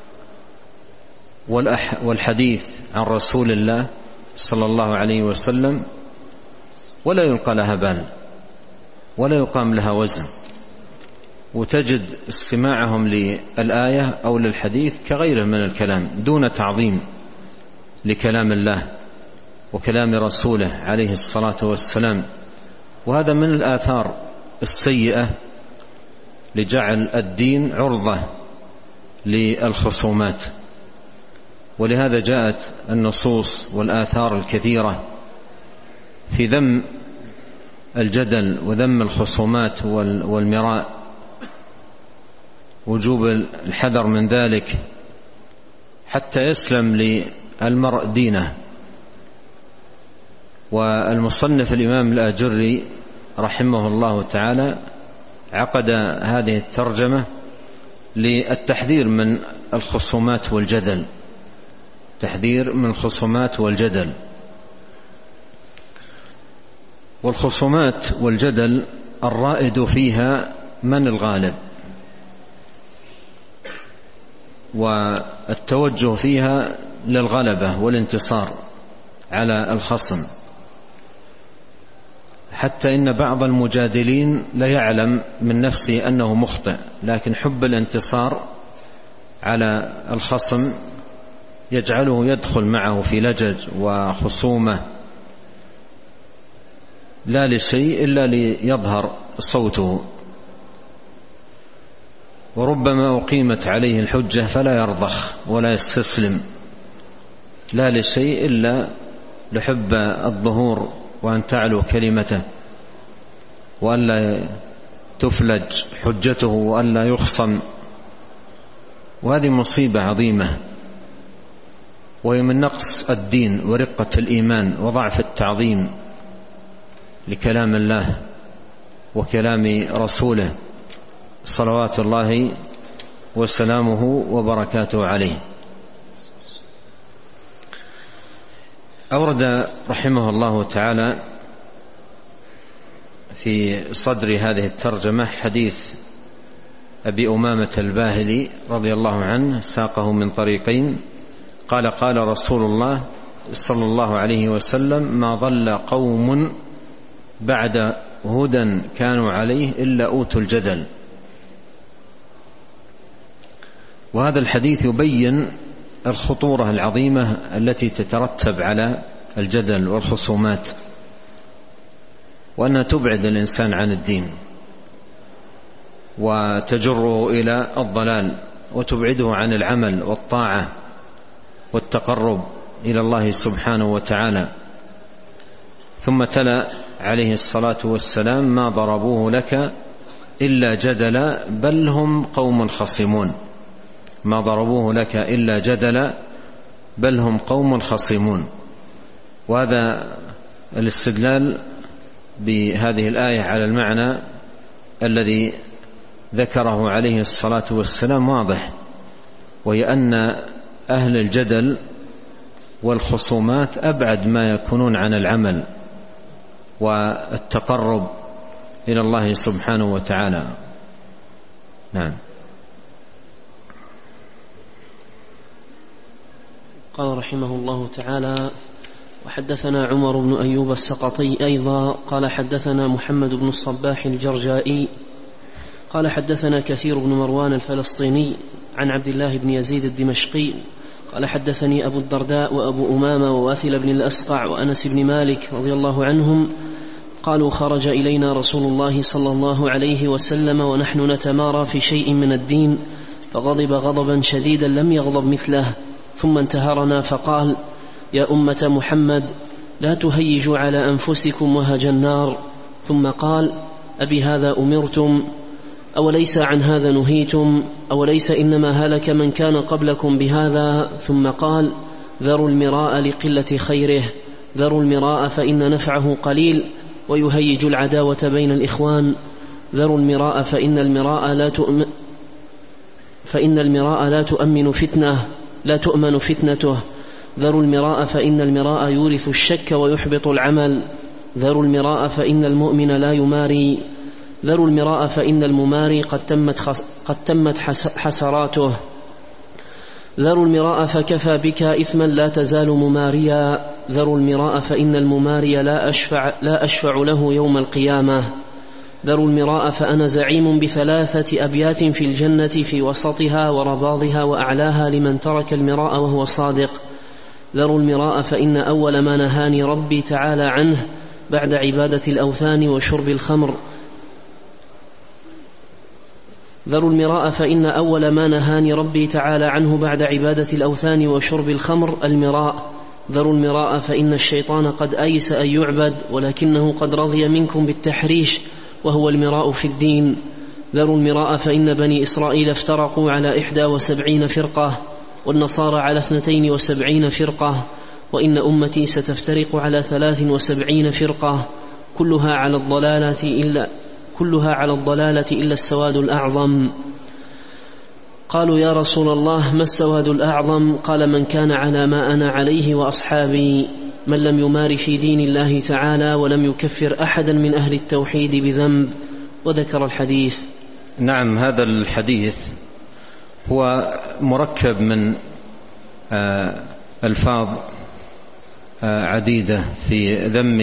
والحديث عن رسول الله صلى الله عليه وسلم، ولا يلقى لها بال ولا يقام لها وزن، وتجد استماعهم للآية أو للحديث كغيره من الكلام دون تعظيم لكلام الله وكلام رسوله عليه الصلاة والسلام. وهذا من الآثار السيئة لجعل الدين عرضة للخصومات. ولهذا جاءت النصوص والآثار الكثيرة في ذم الجدل وذم الخصومات والمراء، وجوب الحذر من ذلك حتى يسلم للمرء دينه. والمصنف الإمام الآجري رحمه الله تعالى عقد هذه الترجمة للتحذير من الخصومات والجدل، تحذير من الخصومات والجدل. والخصومات والجدل الرائد فيها من الغالب، والتوجه فيها للغلبة والانتصار على الخصم، حتى إن بعض المجادلين لا يعلم من نفسه أنه مخطئ، لكن حب الانتصار على الخصم يجعله يدخل معه في لجج وخصومة لا لشيء إلا ليظهر صوته، وربما أقيمت عليه الحجة فلا يرضخ ولا يستسلم، لا لشيء إلا لحب الظهور وأن تعلو كلمته وأن لا تفلج حجته وأن لا يخصم. وهذه مصيبة عظيمة، وهي من نقص الدين ورقة الإيمان وضعف التعظيم لكلام الله وكلام رسوله صلوات الله وسلامه وبركاته عليه. أورد رحمه الله تعالى في صدر هذه الترجمة حديث أبي أمامة الباهلي رضي الله عنه، ساقه من طريقين، قال قال رسول الله صلى الله عليه وسلم: ما ضل قوم بعد هدى كانوا عليه إلا أوتوا الجدل. وهذا الحديث يبين الخطورة العظيمة التي تترتب على الجدل والخصومات، وأنها تبعد الإنسان عن الدين وتجره إلى الضلال وتبعده عن العمل والطاعة والتقرب إلى الله سبحانه وتعالى. ثم تلا عليه الصلاة والسلام: ما ضربوه لك إلا جدلا بل هم قوم خصمون. ما ضربوه لك إلا جدلا بل هم قوم خصمون. وهذا الاستدلال بهذه الآية على المعنى الذي ذكره عليه الصلاة والسلام واضح، وهي أن أهل الجدل والخصومات أبعد ما يكونون عن العمل والتقرب إلى الله سبحانه وتعالى. نعم. قال رحمه الله تعالى: وحدثنا عمر بن أيوب السقطي أيضا قال حدثنا محمد بن الصباح الجرجائي قال حدثنا كثير بن مروان الفلسطيني عن عبد الله بن يزيد الدمشقي قال حدثني أبو الدرداء وأبو أمامة وواثل بن الأسقع وأنس بن مالك رضي الله عنهم قالوا: خرج إلينا رسول الله صلى الله عليه وسلم ونحن نتمارى في شيء من الدين، فغضب غضبا شديدا لم يغضب مثله، ثم انتهرنا فقال: يا أمة محمد لا تهيجوا على أنفسكم وهج النار. ثم قال: أبي هذا أمرتم؟ أوليس عن هذا نهيتم؟ أوليس إنما هلك من كان قبلكم بهذا؟ ثم قال: ذروا المراء لقلة خيره، ذروا المراء فإن نفعه قليل ويهيج العداوة بين الإخوان، ذروا المراء فإن المراء لا تؤمن فإن المراء لا تؤمن فتنة لا تؤمن فتنته، ذروا المراء فإن المراء يورث الشك ويحبط العمل، ذروا المراء فإن المؤمن لا يماري، ذروا المراء فإن المماري قد تمت, خس... قد تمت حس... حسراته، ذروا المراء فكفى بك إثما لا تزال مماريا، ذروا المراء فإن المماري لا أشفع, لا أشفع له يوم القيامة، ذروا المراء فأنا زعيم بثلاثة أبيات في الجنة في وسطها ورباضها وأعلاها لمن ترك المراء وهو صادق، ذروا المراء فإن أول ما نهاني ربي تعالى عنه بعد عبادة الأوثان وشرب الخمر ذروا المراء فإن أول ما نهاني ربي تعالى عنه بعد عبادة الأوثان وشرب الخمر المراء. ذروا المراء فإن الشيطان قد أيس أن يعبد ولكنه قد رضي منكم بالتحريش وهو المراء في الدين. ذروا المراء فإن بني إسرائيل افترقوا على إحدى وسبعين فرقة والنصارى على اثنتين وسبعين فرقة، وإن أمتي ستفترق على ثلاث وسبعين فرقة كلها على الضلالة إلا كلها على الضلالة إلا السواد الأعظم. قالوا يا رسول الله ما السواد الأعظم؟ قال من كان على ما أنا عليه وأصحابي، من لم يمار في دين الله تعالى ولم يكفر أحدا من أهل التوحيد بذنب. وذكر الحديث. نعم، هذا الحديث هو مركب من ألفاظ عديدة في ذم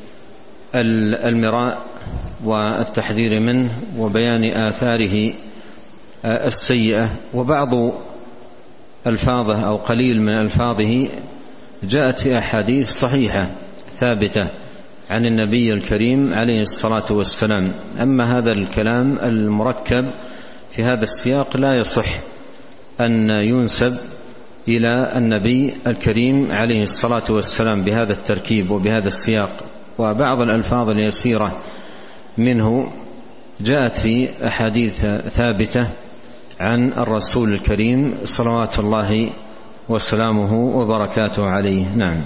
المراء والتحذير منه وبيان آثاره السيئة، وبعض ألفاظه أو قليل من ألفاظه جاءت في أحاديث صحيحة ثابتة عن النبي الكريم عليه الصلاة والسلام. أما هذا الكلام المركب في هذا السياق لا يصح أن ينسب إلى النبي الكريم عليه الصلاة والسلام بهذا التركيب وبهذا السياق. وبعض الألفاظ اليسيرة منه جاءت في أحاديث ثابتة عن الرسول الكريم صلوات الله وسلامه وبركاته عليه. نعم.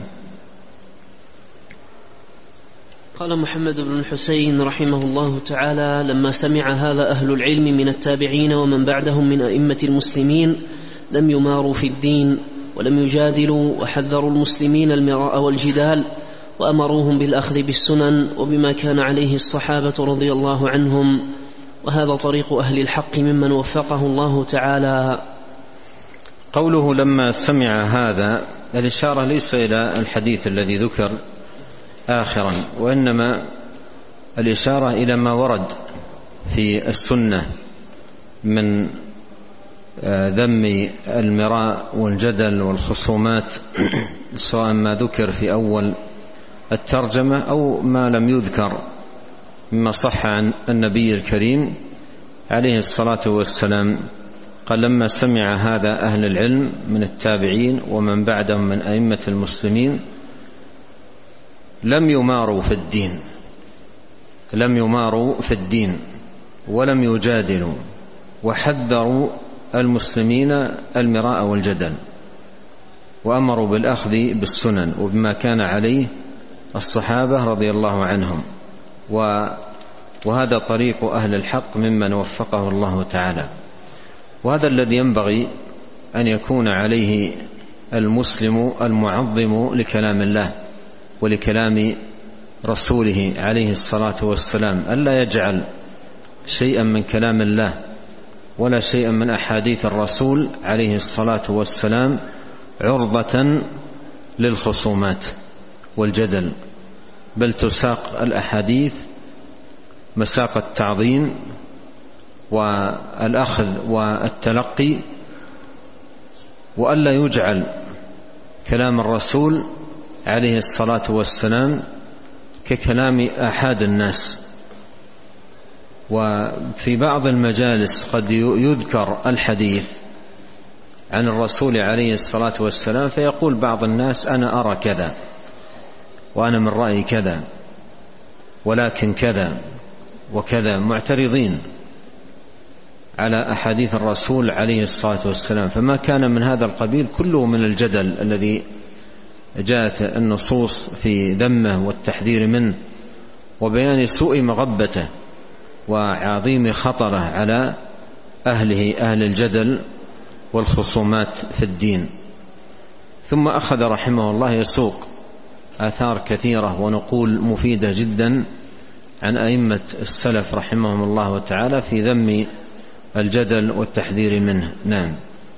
قال محمد بن الحسين رحمه الله تعالى: لما سمع هذا أهل العلم من التابعين ومن بعدهم من أئمة المسلمين لم يماروا في الدين ولم يجادلوا، وحذروا المسلمين المراء والجدال، وأمروهم بالأخذ بالسنن وبما كان عليه الصحابة رضي الله عنهم، وهذا طريق أهل الحق ممن وفقه الله تعالى. قوله لما سمع هذا، الإشارة ليس إلى الحديث الذي ذكر آخرا، وإنما الإشارة إلى ما ورد في السنة من ذم المراء والجدل والخصومات، سواء ما ذكر في أول الترجمة أو ما لم يذكر مما صح عن النبي الكريم عليه الصلاة والسلام. قال لما سمع هذا أهل العلم من التابعين ومن بعدهم من أئمة المسلمين لم يماروا في الدين لم يماروا في الدين ولم يجادلوا، وحذروا المسلمين المراء والجدل، وأمروا بالأخذ بالسنن وبما كان عليه الصحابة رضي الله عنهم، وهذا طريق أهل الحق ممن وفقه الله تعالى. وهذا الذي ينبغي أن يكون عليه المسلم المعظم لكلام الله ولكلام رسوله عليه الصلاة والسلام، ألا يجعل شيئا من كلام الله ولا شيئا من أحاديث الرسول عليه الصلاة والسلام عرضة للخصومات والجدل، بل تساق الأحاديث مساق التعظيم والأخذ والتلقي، وألا يجعل كلام الرسول عليه الصلاة والسلام ككلام أحد الناس. وفي بعض المجالس قد يذكر الحديث عن الرسول عليه الصلاة والسلام فيقول بعض الناس أنا أرى كذا وأنا من رأي كذا ولكن كذا وكذا، معترضين على أحاديث الرسول عليه الصلاة والسلام. فما كان من هذا القبيل كله من الجدل الذي جاءت النصوص في ذمه والتحذير منه وبيان سوء مغبته وعظيم خطره على أهله أهل الجدل والخصومات في الدين. ثم أخذ رحمه الله يسوق آثار كثيرة ونقول مفيدة جدا عن أئمة السلف رحمهم الله تعالى في ذم الجدل والتحذير منه. نعم.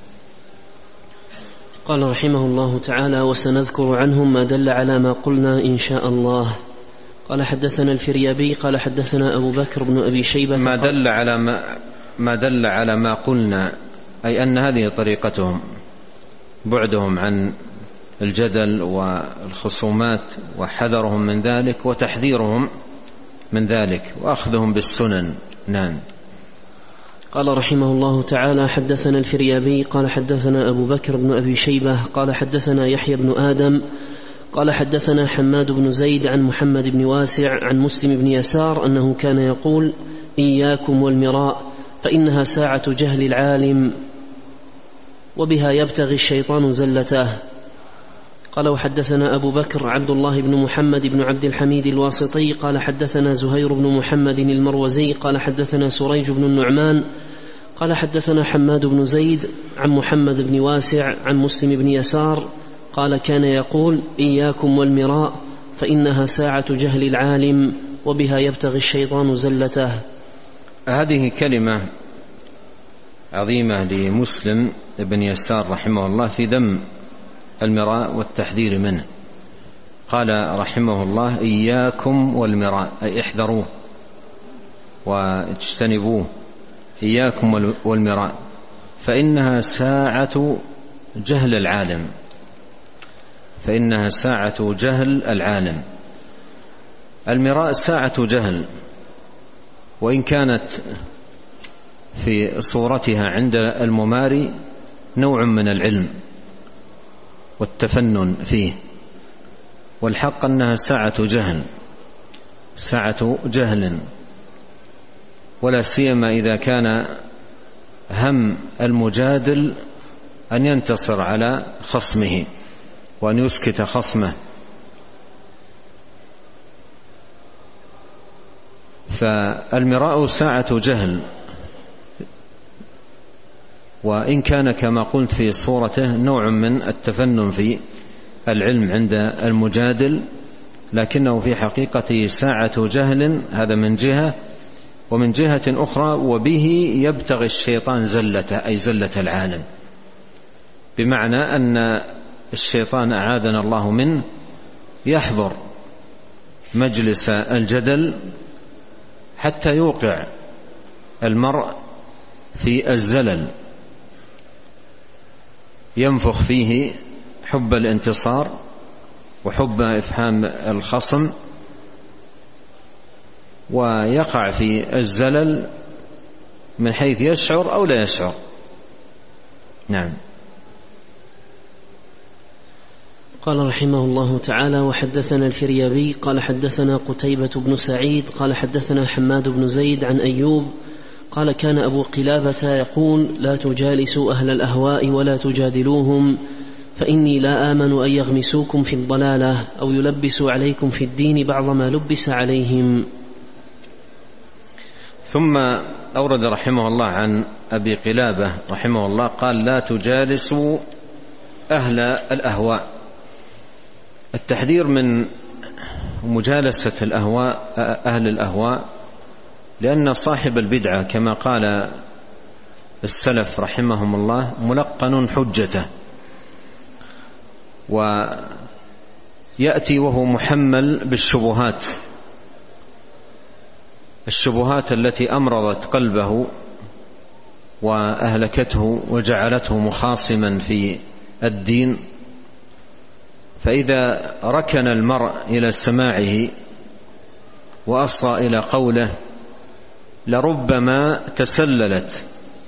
قال رحمه الله تعالى: وسنذكر عنهم ما دل على ما قلنا إن شاء الله. قال حدثنا الفريابي قال حدثنا أبو بكر بن أبي شيبة ما دل على ما, ما دل على ما قلنا، أي أن هذه طريقتهم، بعدهم عن الجدل والخصومات وحذرهم من ذلك وتحذيرهم من ذلك وأخذهم بالسنن. نعم. قال رحمه الله تعالى: حدثنا الفريابي قال حدثنا أبو بكر بن أبي شيبة قال حدثنا يحيى بن آدم قال حدثنا حماد بن زيد عن محمد بن واسع عن مسلم بن يسار أنه كان يقول: إياكم والمراء فإنها ساعة جهل العالم وبها يبتغي الشيطان زلته. قال: وحدثنا أبو بكر عبد الله بن محمد بن عبد الحميد الواسطي قال حدثنا زهير بن محمد المروزي قال حدثنا سريج بن النعمان قال حدثنا حماد بن زيد عن محمد بن واسع عن مسلم بن يسار قال: كان يقول: إياكم والمراء فإنها ساعة جهل العالم وبها يبتغي الشيطان زلته. هذه كلمة عظيمة لمسلم بن يسار رحمه الله في ذم المراء والتحذير منه. قال رحمه الله: إياكم والمراء، أي احذروه واجتنبوه. إياكم والمراء فإنها ساعة جهل العالم، فإنها ساعة جهل العالم. المراء ساعة جهل، وإن كانت في صورتها عند المماري نوع من العلم والتفنن فيه، والحق أنها ساعة جهل، ساعة جهل، ولا سيما إذا كان هم المجادل أن ينتصر على خصمه وأن يسكت خصمه. فالمراء ساعة جهل، وإن كان كما قلت في صورته نوع من التفنن في العلم عند المجادل، لكنه في حقيقته ساعة جهل، هذا من جهة. ومن جهة أخرى وبه يبتغي الشيطان زلته، أي زلة العالم، بمعنى أن الشيطان أعاذنا الله منه يحضر مجلس الجدل حتى يوقع المرء في الزلل، ينفخ فيه حب الانتصار وحب إفهام الخصم، ويقع في الزلل من حيث يشعر أو لا يشعر. نعم. قال رحمه الله تعالى: وحدثنا الفريابي قال حدثنا قتيبة بن سعيد قال حدثنا حماد بن زيد عن أيوب قال: كان أبو قلابة يقول: لا تجالسوا أهل الأهواء ولا تجادلوهم، فإني لا آمن أن يغمسوكم في الضلالة أو يلبسوا عليكم في الدين بعض ما لبس عليهم. ثم أورد رحمه الله عن أبي قلابة رحمه الله قال: لا تجالسوا أهل الأهواء. التحذير من مجالسة الأهواء، أهل الأهواء، لأن صاحب البدعة كما قال السلف رحمهم الله ملقن حجته، ويأتي وهو محمل بالشبهات، الشبهات التي أمرضت قلبه وأهلكته وجعلته مخاصما في الدين. فإذا ركن المرء إلى سماعه وأصغى إلى قوله لربما تسللت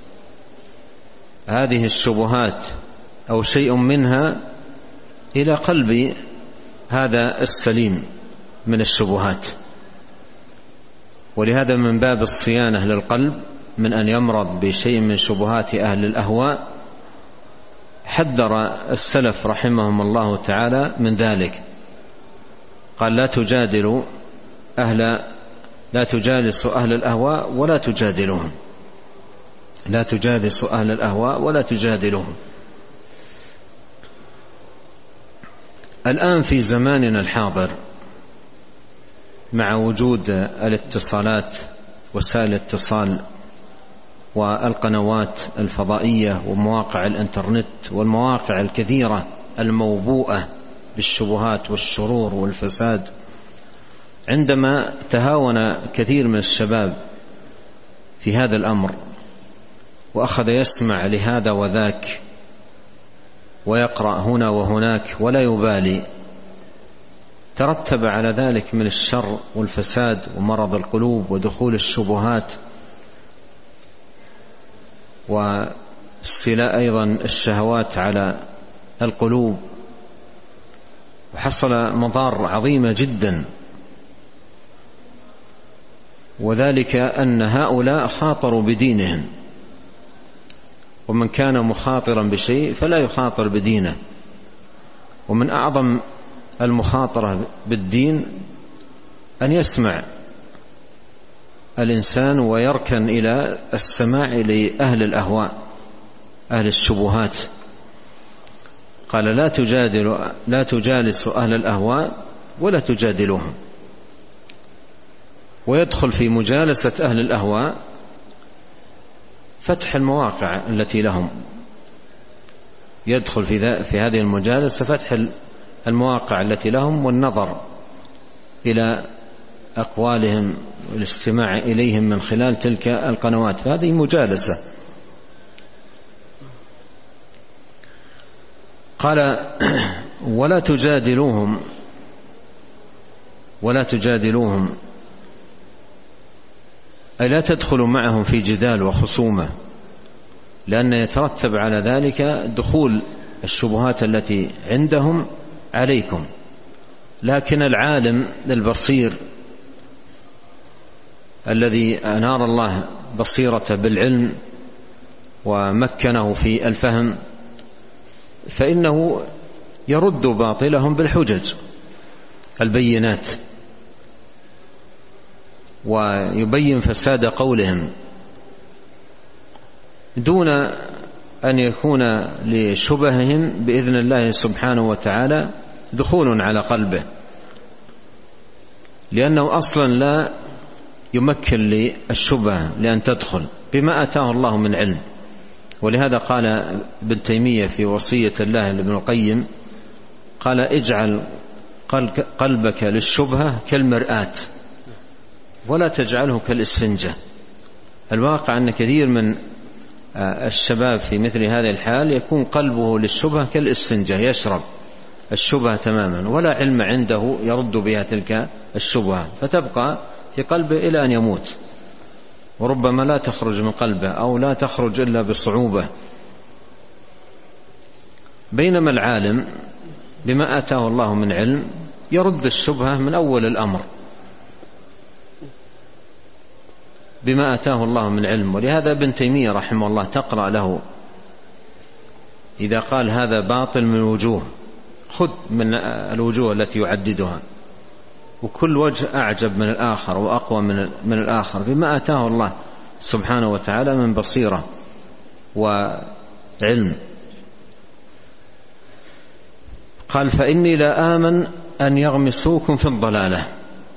هذه الشبهات أو شيء منها إلى قلب هذا السليم من الشبهات. ولهذا من باب الصيانة للقلب من أن يمرض بشيء من شبهات أهل الأهواء حذر السلف رحمهم الله تعالى من ذلك. قال: لا تجادلوا أهل لا تجالسوا أهل الأهواء ولا تجادلوهم، لا تجالسوا أهل الأهواء ولا تجادلوهم. الآن في زماننا الحاضر مع وجود الاتصالات، وسائل الاتصال والقنوات الفضائية ومواقع الانترنت والمواقع الكثيرة الموبوءة بالشبهات والشرور والفساد، عندما تهاون كثير من الشباب في هذا الأمر وأخذ يسمع لهذا وذاك ويقرأ هنا وهناك ولا يبالي، ترتب على ذلك من الشر والفساد ومرض القلوب ودخول الشبهات واستيلاء أيضا الشهوات على القلوب، وحصل مضار عظيمة جدا، وذلك أن هؤلاء خاطروا بدينهم، ومن كان مخاطرا بشيء فلا يخاطر بدينه. ومن أعظم المخاطرة بالدين أن يسمع الإنسان ويركن إلى السماع لأهل الأهواء أهل الشبهات. قال لا تجادل لا تجالس أهل الأهواء ولا تجادلوهم. ويدخل في مجالسة أهل الأهواء فتح المواقع التي لهم، يدخل في, في هذه المجالسة فتح المواقع التي لهم والنظر إلى أقوالهم والاستماع إليهم من خلال تلك القنوات، فهذه مجالسة. قال ولا تجادلوهم ولا تجادلوهم أي لا تدخلوا معهم في جدال وخصومة، لأن يترتب على ذلك دخول الشبهات التي عندهم عليكم. لكن العالم البصير الذي أنار الله بصيرته بالعلم ومكنه في الفهم فإنه يرد باطلهم بالحجج البينات، ويبين فساد قولهم دون أن يكون لشبههم بإذن الله سبحانه وتعالى دخول على قلبه، لأنه أصلا لا يمكن للشبهة لأن تدخل بما أتاه الله من علم. ولهذا قال ابن تيمية في وصية الله لابن القيم قال اجعل قلبك للشبهة كالمرآة ولا تجعله كالإسفنجة. الواقع أن كثير من الشباب في مثل هذه الحال يكون قلبه للشبهة كالإسفنجة، يشرب الشبهة تماما ولا علم عنده يرد بها تلك الشبهة، فتبقى في قلبه إلى أن يموت، وربما لا تخرج من قلبه أو لا تخرج إلا بصعوبة. بينما العالم بما آتاه الله من علم يرد الشبهة من أول الأمر بما آتاه الله من علم. ولهذا ابن تيمية رحمه الله تقرأ له إذا قال هذا باطل من وجوه، خذ من الوجوه التي يعددها، وكل وجه أعجب من الآخر وأقوى من الآخر بما آتاه الله سبحانه وتعالى من بصيرة وعلم. قال فإني لا آمن أن يغمسوكم في الضلالة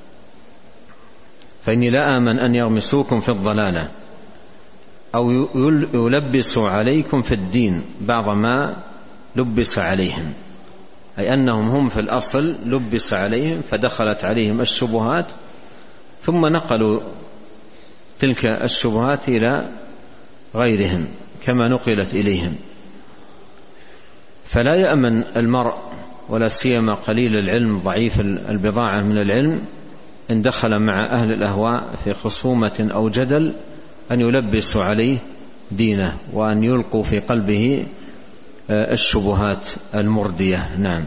فإني لا آمن أن يغمسوكم في الضلالة أو يلبسوا عليكم في الدين بعض ما لبس عليهم، أي أنهم هم في الأصل لبس عليهم فدخلت عليهم الشبهات ثم نقلوا تلك الشبهات إلى غيرهم كما نقلت إليهم. فلا يأمن المرء ولا سيما قليل العلم ضعيف البضاعة من العلم إن دخل مع أهل الأهواء في خصومة أو جدل أن يلبسوا عليه دينه وأن يلقوا في قلبه الشبهات المردية. نعم.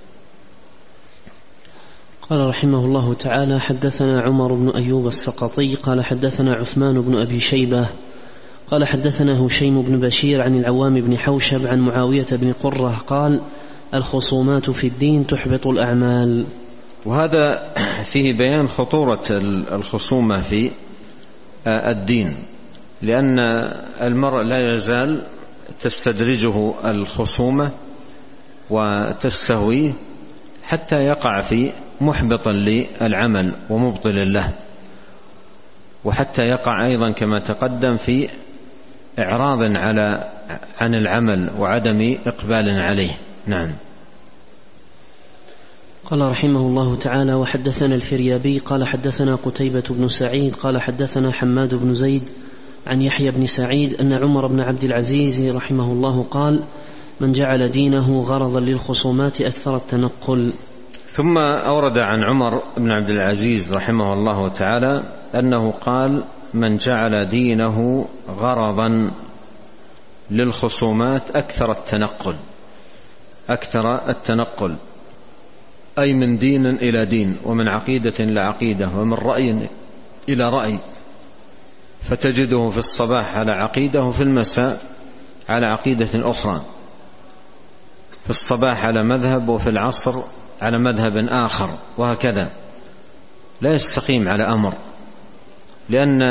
قال رحمه الله تعالى حدثنا عمر بن أيوب السقطي قال حدثنا عثمان بن أبي شيبة قال حدثنا هشيم بن بشير عن العوام بن حوشب عن معاوية بن قرة قال الخصومات في الدين تحبط الأعمال. وهذا فيه بيان خطورة الخصومة في الدين، لأن المرء لا يزال تستدرجه الخصومة وتستهويه حتى يقع في محبطا للعمل ومبطل له، وحتى يقع أيضا كما تقدم في إعراض على عن العمل وعدم إقبال عليه. نعم. قال رحمه الله تعالى وحدثنا الفريابي قال حدثنا قتيبة بن سعيد قال حدثنا حماد بن زيد عن يحيى بن سعيد أن عمر بن عبد العزيز رحمه الله قال من جعل دينه غرضا للخصومات أكثر التنقل. ثم أورد عن عمر بن عبد العزيز رحمه الله تعالى أنه قال من جعل دينه غرضا للخصومات أكثر التنقل أكثر التنقل أي من دين إلى دين، ومن عقيدة إلى عقيدة، ومن رأي إلى رأي، فتجده في الصباح على عقيدة وفي المساء على عقيدة أخرى، في الصباح على مذهب وفي العصر على مذهب آخر، وهكذا لا يستقيم على أمر، لأن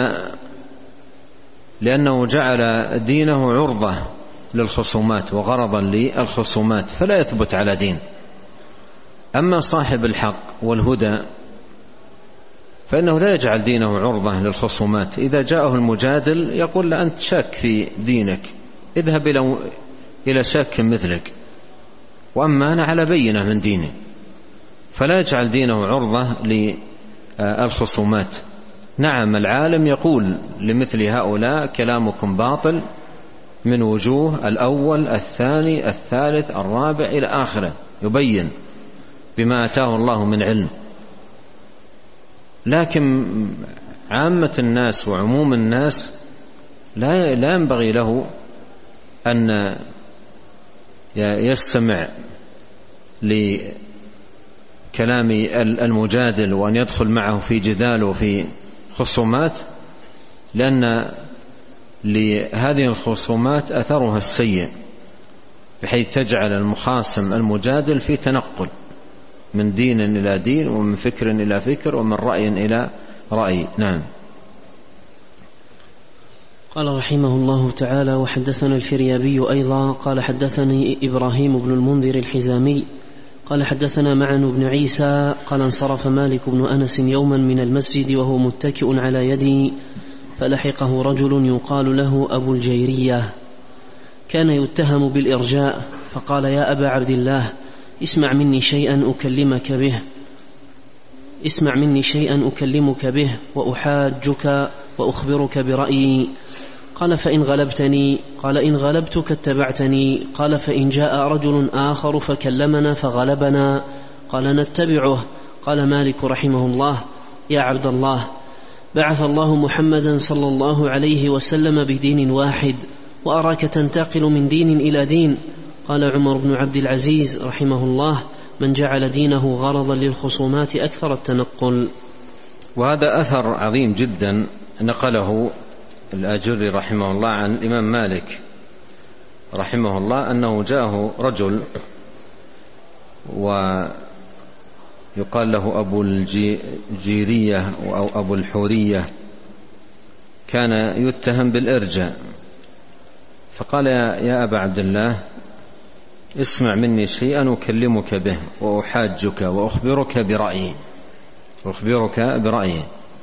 لأنه جعل دينه عرضة للخصومات وغرضا للخصومات، فلا يثبت على دين. أما صاحب الحق والهدى فإنه لا يجعل دينه عرضة للخصومات. إذا جاءه المجادل يقول له أنت شاك في دينك، اذهب إلى شاك مثلك، وأما أنا على بينة من ديني، فلا يجعل دينه عرضة للخصومات. نعم العالم يقول لمثل هؤلاء كلامكم باطل من وجوه، الأول الثاني الثالث الرابع إلى آخره، يبين بما أتاه الله من علم. لكن عامة الناس وعموم الناس لا لا ينبغي له أن يستمع لكلام المجادل وأن يدخل معه في جدال وفي خصومات، لأن لهذه الخصومات أثرها السيء، بحيث تجعل المخاصم المجادل في تنقل من دين إلى دين، ومن فكر إلى فكر، ومن رأي إلى رأي. نعم. قال رحمه الله تعالى: وحدثنا الفريابي أيضا قال حدثني إبراهيم بن المنذر الحزامي قال حدثنا معن بن عيسى قال انصرف مالك بن أنس يوما من المسجد وهو متكئ على يدي، فلحقه رجل يقال له أبو الجيرية، كان يتهم بالإرجاء، فقال: يا أبا عبد الله، اسمع مني شيئا أكلمك به اسمع مني شيئا أكلمك به وأحاجك وأخبرك برأيي. قال: فإن غلبتني؟ قال: إن غلبتك اتبعتني. قال: فإن جاء رجل آخر فكلمنا فغلبنا؟ قال: نتبعه. قال مالك رحمه الله: يا عبد الله، بعث الله محمدا صلى الله عليه وسلم بدين واحد، وأراك تنتقل من دين إلى دين. قال عمر بن عبد العزيز رحمه الله: من جعل دينه غرضا للخصومات أكثر التنقل. وهذا أثر عظيم جدا نقله الآجري رحمه الله عن الإمام مالك رحمه الله، أنه جاءه رجل ويقال له أبو الجيرية أو أبو الحورية، كان يتهم بالإرجاء، فقال: يا أبا عبد الله، اسمع مني شيئا أكلمك به وأحاجك وأخبرك برأيي أخبرك برأيي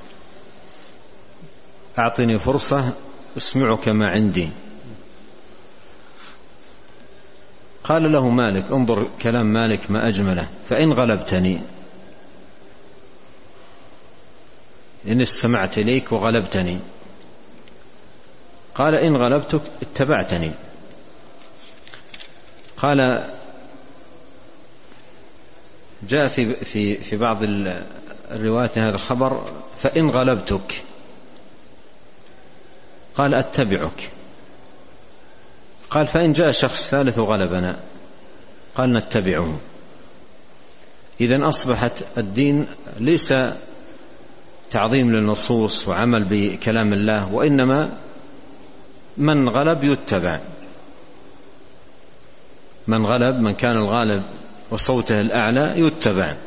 أعطني فرصة أسمعك ما عندي. قال له مالك: انظر كلام مالك ما أجمله، فإن غلبتني، إن استمعت إليك وغلبتني. قال: إن غلبتك اتبعتني. قال: جاء في في في بعض الروايات هذا الخبر: فإن غلبتك. قال: أتبعك. قال: فإن جاء شخص ثالث وغلبنا؟ قال: نتبعه. إذن أصبحت الدين ليس تعظيم للنصوص وعمل بكلام الله، وإنما من غلب يتبع، من غلب، من كان الغالب وصوته الأعلى يتبع.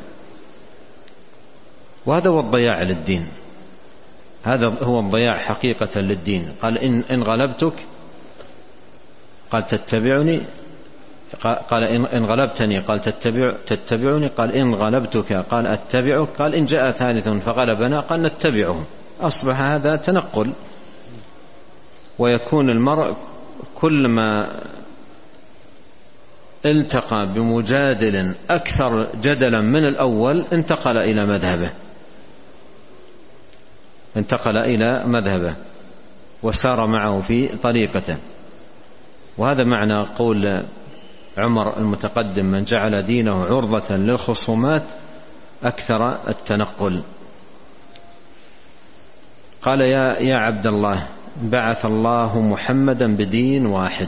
وهذا هو الضياع للدين، هذا هو الضياع حقيقة للدين. قال: إن, إن غلبتك، قال: تتبعني. قال: إن غلبتني، قال: تتبع تتبعني. قال: إن غلبتك، قال: أتبعك. قال: إن جاء ثالث فغلبنا، قال: نتبعه. أصبح هذا تنقل، ويكون المرء كلما التقى بمجادل أكثر جدلا من الأول انتقل إلى مذهبه انتقل إلى مذهبه وسار معه في طريقته. وهذا معنى قول عمر المتقدم: من جعل دينه عرضة للخصومات أكثر التنقل. قال: يا, يا عبد الله، بعث الله محمدا بدين واحد،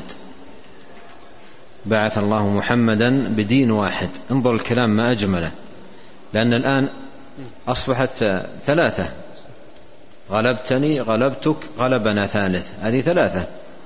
بعث الله محمدا بدين واحد. انظر الكلام ما أجمله، لأن الآن أصبحت ثلاثة، غلبتني، غلبتك، غلبنا ثالث، هذه ثلاثة.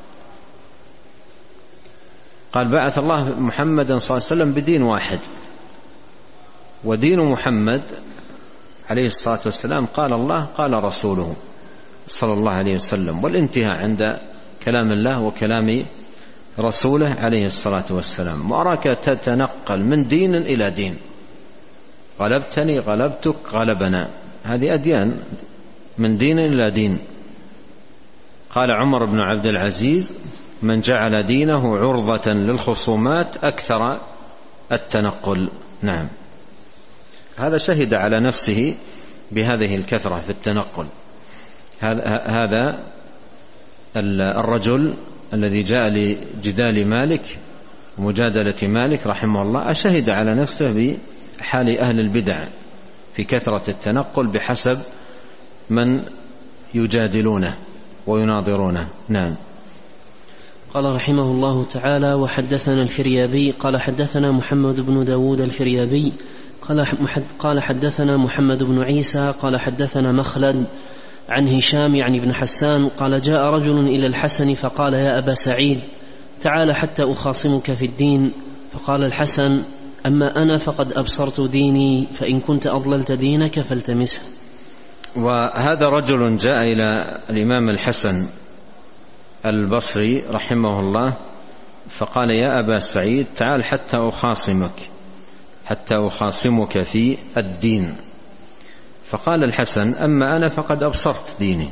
قال بعث الله محمدا صلى الله عليه وسلم بدين واحد، ودين محمد عليه الصلاة والسلام قال الله قال رسوله صلى الله عليه وسلم، والانتهاء عند كلام الله وكلام رسوله عليه الصلاة والسلام. وأراك تتنقل من دين إلى دين، غلبتني، غلبتك، غلبنا، هذه أديان من دين إلى دين. قال عمر بن عبد العزيز: من جعل دينه عرضة للخصومات أكثر التنقل. نعم، هذا شهد على نفسه بهذه الكثرة في التنقل. هذا الرجل الذي جاء لجدال مالك ومجادلة مالك رحمه الله أشهد على نفسه بحال أهل البدع في كثرة التنقل بحسب من يجادلونه ويناظرونه. نعم. قال رحمه الله تعالى: وحدثنا الفريابي قال حدثنا محمد بن داود الفريابي قال حدثنا محمد بن عيسى قال حدثنا مخلد عن هشام يعني بن حسان قال: جاء رجل إلى الحسن فقال: يا أبا سعيد تعال حتى أخاصمك في الدين. فقال الحسن: أما أنا فقد أبصرت ديني، فإن كنت أضللت دينك فالتمسه. وهذا رجل جاء إلى الإمام الحسن البصري رحمه الله فقال: يا أبا سعيد تعال حتى أخاصمك حتى أخاصمك في الدين. فقال الحسن: أما أنا فقد أبصرت ديني.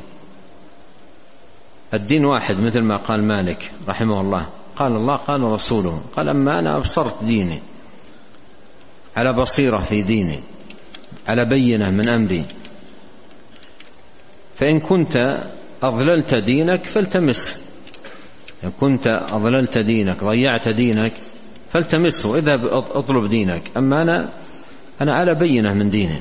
الدين واحد مثل ما قال مالك رحمه الله، قال الله قال رسوله. قال: أما أنا أبصرت ديني، على بصيرة في ديني، على بينة من أمري. فإن كنت أضللت دينك فالتمسه، إن كنت أضللت دينك ضيعت دينك فالتمسه، إذا أطلب دينك. أما أنا أنا على بينة من ديني.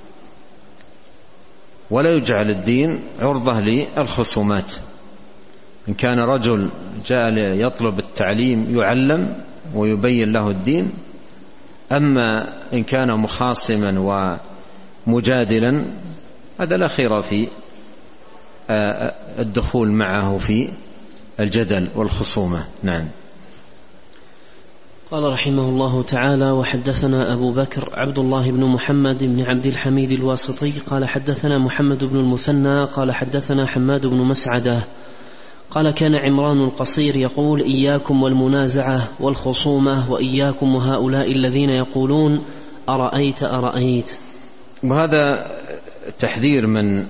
ولا يجعل الدين عرضة للخصومات. إن كان رجل جاء يطلب التعليم يعلم ويبين له الدين، أما إن كان مخاصما ومجادلا هذا لا خير في الدخول معه في الجدل والخصومة. نعم. قال رحمه الله تعالى: وحدثنا أبو بكر عبد الله بن محمد بن عبد الحميد الواسطي قال حدثنا محمد بن المثنى قال حدثنا حماد بن مسعدة قال: كان عمران القصير يقول: إياكم والمنازعة والخصومة، وإياكم وهؤلاء الذين يقولون أرأيت أرأيت. وهذا تحذير من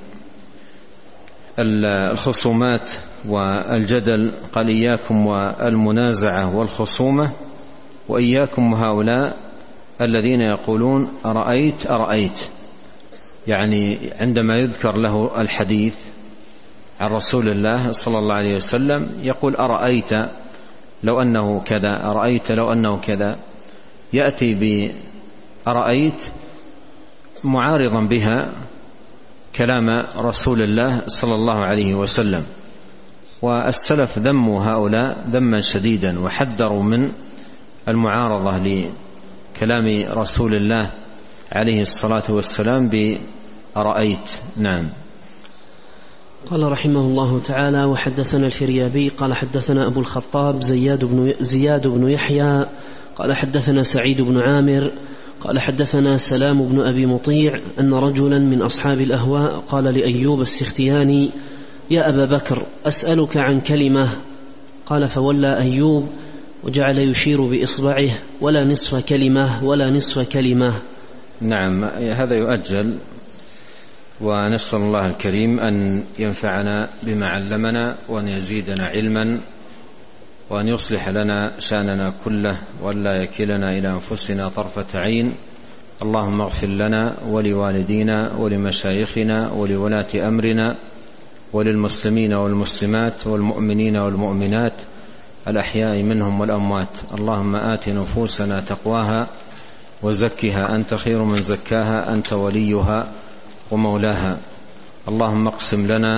الخصومات والجدل. قال: إياكم والمنازعة والخصومة، وإياكم وهؤلاء الذين يقولون أرأيت أرأيت، يعني عندما يذكر له الحديث عن رسول الله صلى الله عليه وسلم يقول: أرأيت لو أنه كذا، أرأيت لو أنه كذا، يأتي بأرأيت معارضا بها كلام رسول الله صلى الله عليه وسلم. والسلف ذموا هؤلاء ذما شديدا وحذروا من المعارضة لكلام رسول الله عليه الصلاة والسلام بأرأيت. نعم. قال رحمه الله تعالى: وحدثنا الفريابي قال حدثنا أبو الخطاب زياد بن, زياد بن يحيى قال حدثنا سعيد بن عامر قال حدثنا سلام بن أبي مطيع أن رجلا من أصحاب الأهواء قال لأيوب السختياني: يا أبا بكر أسألك عن كلمة. قال: فولى أيوب وجعل يشير بإصبعه: ولا نصف كلمة ولا نصف كلمة. نعم، هذا يؤجل، ونسأل الله الكريم أن ينفعنا بما علمنا وأن يزيدنا علما وأن يصلح لنا شأننا كله ولا يكلنا إلى أنفسنا طرفة عين. اللهم اغفر لنا ولوالدينا ولمشايخنا ولولاة أمرنا وللمسلمين والمسلمات والمؤمنين والمؤمنات الأحياء منهم والأموات. اللهم آت نفوسنا تقواها وزكها أنت خير من زكاها أنت وليها ومولاها. اللهم اقسم لنا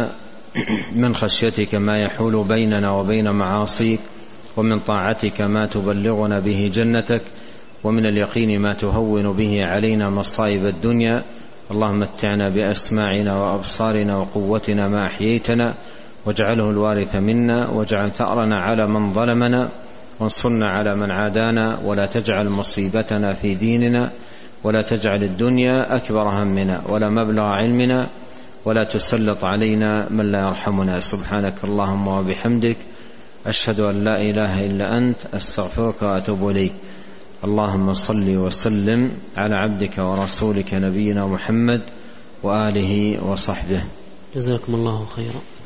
من خشيتك ما يحول بيننا وبين معاصيك، ومن طاعتك ما تبلغنا به جنتك، ومن اليقين ما تهون به علينا مصائب الدنيا. اللهم متعنا بأسماعنا وأبصارنا وقوتنا ما أحييتنا، واجعله الوارث منا، واجعل ثأرنا على من ظلمنا، وانصرنا على من عادانا، ولا تجعل مصيبتنا في ديننا، ولا تجعل الدنيا أكبر همنا ولا مبلغ علمنا، ولا تسلط علينا من لا يرحمنا. سبحانك اللهم وبحمدك، أشهد أن لا إله إلا أنت، أستغفرك وأتوب إليك. اللهم صل وسلم على عبدك ورسولك نبينا محمد وآله وصحبه. جزاكم الله خيرا.